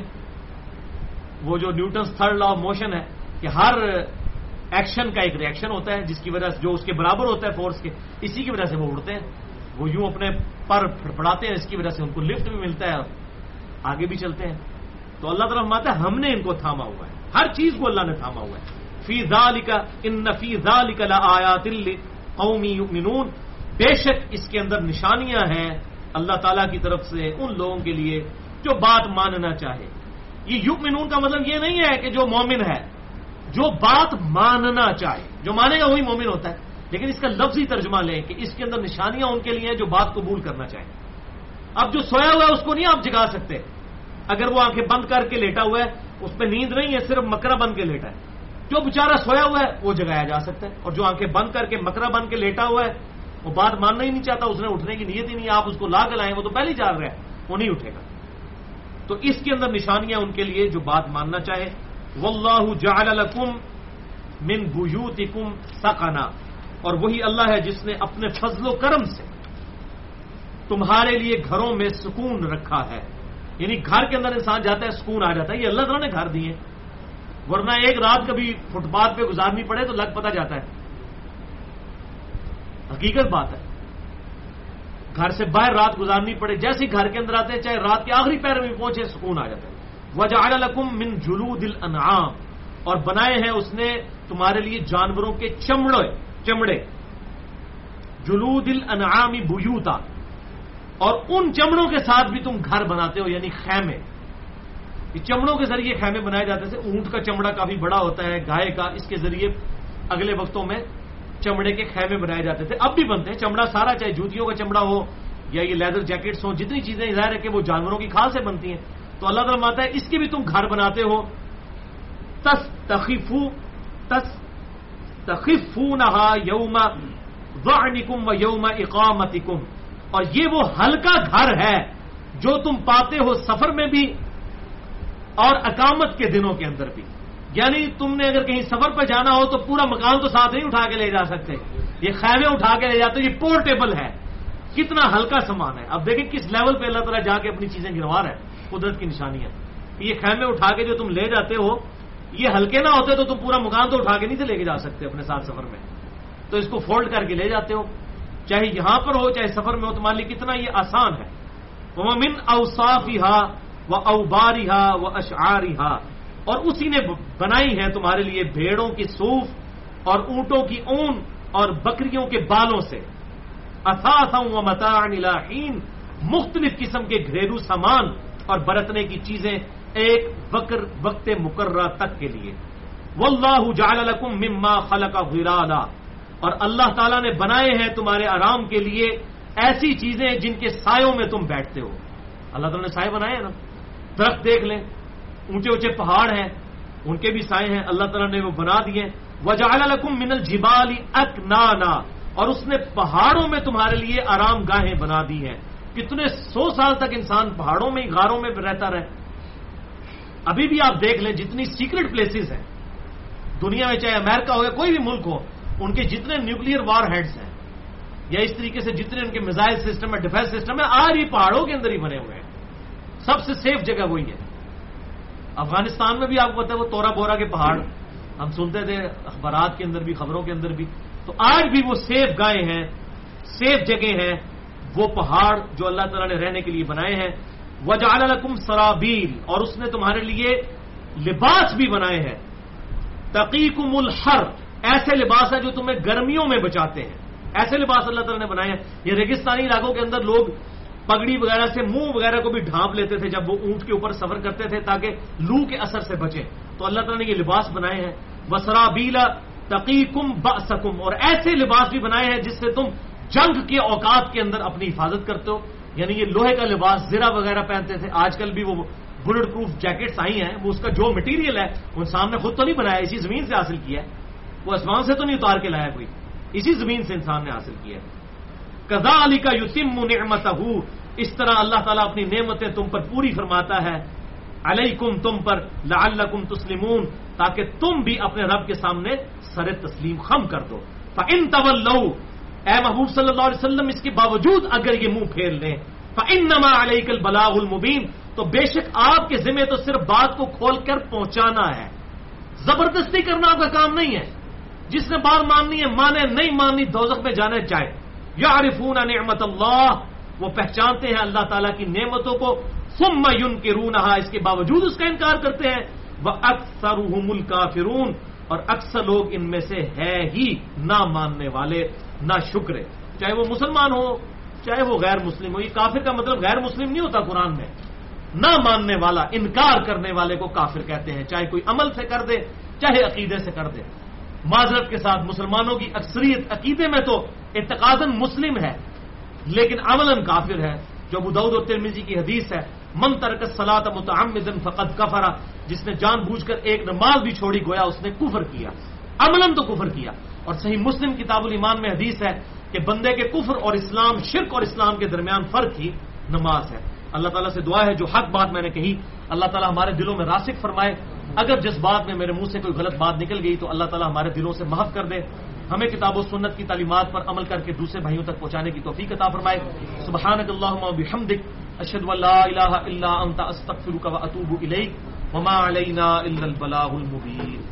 وہ جو Newton's third law of motion ہے کہ ہر ایکشن کا ایک ریئیکشن ہوتا ہے، جس کی وجہ سے جو اس کے برابر ہوتا ہے فورس کے، اسی کی وجہ سے وہ اڑتے ہیں. وہ یوں اپنے پر پھڑپڑاتے ہیں، اس کی وجہ سے ان کو لفٹ بھی ملتا ہے اور آگے بھی چلتے ہیں. تو اللہ تعالیٰ فرماتا ہے ہم نے ان کو تھاما ہوا ہے، ہر چیز کو اللہ نے تھاما ہوا ہے. فی ذالک ان فی ذالک لآیات لقوم یؤمنون، بے شک اس کے اندر نشانیاں ہیں اللہ تعالیٰ کی طرف سے ان لوگوں کے لیے جو بات ماننا چاہے. یہ یؤمنون کا مطلب یہ نہیں ہے کہ جو مومن ہے، جو بات ماننا چاہے، جو مانے گا وہی مومن ہوتا ہے. لیکن اس کا لفظی ترجمہ لیں کہ اس کے اندر نشانیاں ان کے لیے ہیں جو بات قبول کرنا چاہیں. اب جو سویا ہوا ہے اس کو نہیں آپ جگا سکتے. اگر وہ آنکھیں بند کر کے لیٹا ہوا ہے، اس پہ نیند نہیں ہے، صرف مکرا بن کے لیٹا ہے. جو بیچارہ سویا ہوا ہے وہ جگایا جا سکتا ہے، اور جو آنکھیں بند کر کے مکرا بن کے لیٹا ہوا ہے وہ بات ماننا ہی نہیں چاہتا، اس نے اٹھنے کی نیت ہی نہیں. آپ اس کو لا کے لائیں، وہ تو پہلے ہی جاگ رہا ہے، وہ نہیں اٹھے گا. تو اس کے اندر نشانیاں ان کے لیے جو بات ماننا چاہے. واللہ جعل لکم من بیوتکم سکنا، اور وہی اللہ ہے جس نے اپنے فضل و کرم سے تمہارے لیے گھروں میں سکون رکھا ہے. یعنی گھر کے اندر انسان جاتا ہے سکون آ جاتا ہے. یہ اللہ تعالیٰ نے گھر دیے، ورنہ ایک رات کبھی فٹ پاتھ پہ گزارنی پڑے تو لگ پتہ جاتا ہے. حقیقت بات ہے، گھر سے باہر رات گزارنی پڑے، جیسے ہی گھر کے اندر آتے ہیں چاہے رات کے آخری پہر میں پہنچے سکون آ جاتا ہے. وَجَعَلَ لَكُم مِّن جُلُودِ الْأَنْعَامِ، اور بنائے ہیں اس نے تمہارے لیے جانوروں کے چمڑے. جلود الانعام بیوتا، اور ان چمڑوں کے ساتھ بھی تم گھر بناتے ہو، یعنی خیمے. یہ چمڑوں کے ذریعے خیمے بنائے جاتے تھے. اونٹ کا چمڑا کافی بڑا ہوتا ہے، گائے کا، اس کے ذریعے اگلے وقتوں میں چمڑے کے خیمے بنائے جاتے تھے. اب بھی بنتے ہیں. چمڑا سارا، چاہے جوتیوں کا چمڑا ہو یا یہ لیدر جیکٹس ہوں، جتنی چیزیں ظاہر ہے کہ وہ جانوروں کی کھال سے بنتی ہیں. تو اللہ تعالیٰ مانتا ہے اس کے بھی تم گھر بناتے ہو. تخفونہا یوم ظعنکم و یوم اقامتکم، اور یہ وہ ہلکا گھر ہے جو تم پاتے ہو سفر میں بھی اور اقامت کے دنوں کے اندر بھی. یعنی تم نے اگر کہیں سفر پہ جانا ہو تو پورا مکان تو ساتھ نہیں اٹھا کے لے جا سکتے، یہ خیمے اٹھا کے لے جاتے ہو. یہ پورٹیبل ہے، کتنا ہلکا سامان ہے. اب دیکھیں کس لیول پہ اللہ تعالیٰ جا کے اپنی چیزیں گنوا رہا ہے. قدرت کی نشانی ہے. یہ خیمے اٹھا کے جو تم لے جاتے ہو، یہ ہلکے نہ ہوتے تو تم پورا مکان تو اٹھا کے نہیں تھے لے کے جا سکتے اپنے ساتھ سفر میں. تو اس کو فولڈ کر کے لے جاتے ہو، چاہے یہاں پر ہو چاہے سفر میں ہو. تمہارے لیے کتنا یہ آسان ہے. وَمِنْ أَوْصَافِهَا وَأَوْبَارِهَا وَأَشْعَارِهَا، اور اسی نے بنائی ہے تمہارے لیے بھیڑوں کی صوف اور اونٹوں کی اون اور بکریوں کے بالوں سے. اثاثا ومتاعا الی حین، مختلف قسم کے گھریلو سامان اور برتنے کی چیزیں ایک وقت مقررہ تک کے لیے. واللہ جعل لکم مما خلق ظلالا، اور اللہ تعالیٰ نے بنائے ہیں تمہارے آرام کے لیے ایسی چیزیں جن کے سایوں میں تم بیٹھتے ہو. اللہ تعالیٰ نے سائے بنائے ہیں نا. درخت دیکھ لیں، اونچے اونچے پہاڑ ہیں، ان کے بھی سائے ہیں، اللہ تعالیٰ نے وہ بنا دیے. وجعل لکم من الجبال اکنانا، اور اس نے پہاڑوں میں تمہارے لیے آرام گاہیں بنا دی ہیں. کتنے 100 سال تک انسان پہاڑوں میں غاروں میں رہتا رہے. ابھی بھی آپ دیکھ لیں جتنی سیکرٹ پلیسز ہیں دنیا میں، چاہے امریکہ ہو یا کوئی بھی ملک ہو، ان کے جتنے نیوکلیئر وار ہیڈز ہیں یا اس طریقے سے جتنے ان کے میزائل سسٹم ہے، ڈیفینس سسٹم ہے، آج ہی پہاڑوں کے اندر ہی بنے ہوئے ہیں. سب سے سیف جگہ وہی ہے. افغانستان میں بھی آپ کو پتا ہے وہ تورا بورا کے پہاڑ ہم سنتے تھے اخبارات کے اندر بھی، خبروں کے اندر بھی. تو آج بھی وہ سیف گائے ہیں، سیف جگہ ہیں. وہ پہاڑ جو اللہ تعالیٰ نے رہنے کے لیے بنائے ہیں. وَجَعَلَ لَكُمْ سَرَابِيلَ، اور اس نے تمہارے لیے لباس بھی بنائے ہیں. تَقِيكُمُ الْحَرَّ، ایسے لباس ہیں جو تمہیں گرمیوں میں بچاتے ہیں. ایسے لباس اللہ تعالیٰ نے بنائے ہیں. یہ ریگستانی علاقوں کے اندر لوگ پگڑی وغیرہ سے منہ وغیرہ کو بھی ڈھانپ لیتے تھے جب وہ اونٹ کے اوپر سفر کرتے تھے تاکہ لو کے اثر سے بچیں. تو اللہ تعالیٰ نے یہ لباس بنائے ہیں. وَسَرَابِيلَ تَقِيكُمْ بَأْسَكُمْ، اور ایسے لباس بھی بنائے ہیں جس سے تم جنگ کے اوقات کے اندر اپنی حفاظت کرتے ہو. یعنی یہ لوہے کا لباس زرہ وغیرہ پہنتے تھے. آج کل بھی وہ بلٹ پروف جیکٹس آئی ہیں، وہ اس کا جو مٹیریل ہے وہ انسان نے خود تو نہیں بنایا، اسی زمین سے حاصل کیا ہے. وہ آسمان سے تو نہیں اتار کے لایا کوئی، اسی زمین سے انسان نے حاصل کیا ہے. کذالک یتم نعمتہ، اس طرح اللہ تعالیٰ اپنی نعمتیں تم پر پوری فرماتا ہے. علیکم، تم پر، لعلکم تسلمون، تاکہ تم بھی اپنے رب کے سامنے سر تسلیم خم کر دو. فإن تولوا، اے محبوب صلی اللہ علیہ وسلم اس کے باوجود اگر یہ منہ پھیر لیں، فإنما علیک البلاغ المبین، تو بے شک آپ کے ذمہ تو صرف بات کو کھول کر پہنچانا ہے. زبردستی کرنا آپ کا کام نہیں ہے. جس نے بات ماننی ہے مانے، نہیں ماننی دوزخ میں جانے جائے. یعرفون نعمت اللہ، وہ پہچانتے ہیں اللہ تعالیٰ کی نعمتوں کو. ثم ینکرونہا، اس کے باوجود اس کا انکار کرتے ہیں. وَأَكْثَرُهُمُ الْكَافِرُونَ، اور اکثر لوگ ان میں سے ہے ہی نہ ماننے والے، نہ شکرے. چاہے وہ مسلمان ہو چاہے وہ غیر مسلم ہو. یہ کافر کا مطلب غیر مسلم نہیں ہوتا قرآن میں. نہ ماننے والا، انکار کرنے والے کو کافر کہتے ہیں، چاہے کوئی عمل سے کر دے چاہے عقیدے سے کر دے. معذرت کے ساتھ مسلمانوں کی اکثریت عقیدے میں تو اعتقاداً مسلم ہے لیکن عملاً کافر ہے. جو ابو داؤد اور ترمذی کی حدیث ہے، من ترک الصلاۃ متعمدا فقد کفر، جس نے جان بوجھ کر ایک نماز بھی چھوڑی گویا اس نے کفر کیا، عملاً تو کفر کیا. اور صحیح مسلم کتاب الایمان میں حدیث ہے کہ بندے کے کفر اور اسلام، شرک اور اسلام کے درمیان فرق ہی نماز ہے. اللہ تعالیٰ سے دعا ہے جو حق بات میں نے کہی اللہ تعالیٰ ہمارے دلوں میں راسخ فرمائے. اگر جس بات میں میرے منہ سے کوئی غلط بات نکل گئی تو اللہ تعالیٰ ہمارے دلوں سے محف کر دے. ہمیں کتاب و سنت کی تعلیمات پر عمل کر کے دوسرے بھائیوں تک پہنچانے کی توفیق عطا فرمائے. سبحانک اللہم و بحمدک، اشہد ان لا الہ الا انت، استغفرک و اتوب الیک، وما علینا الا البلاغ المبین.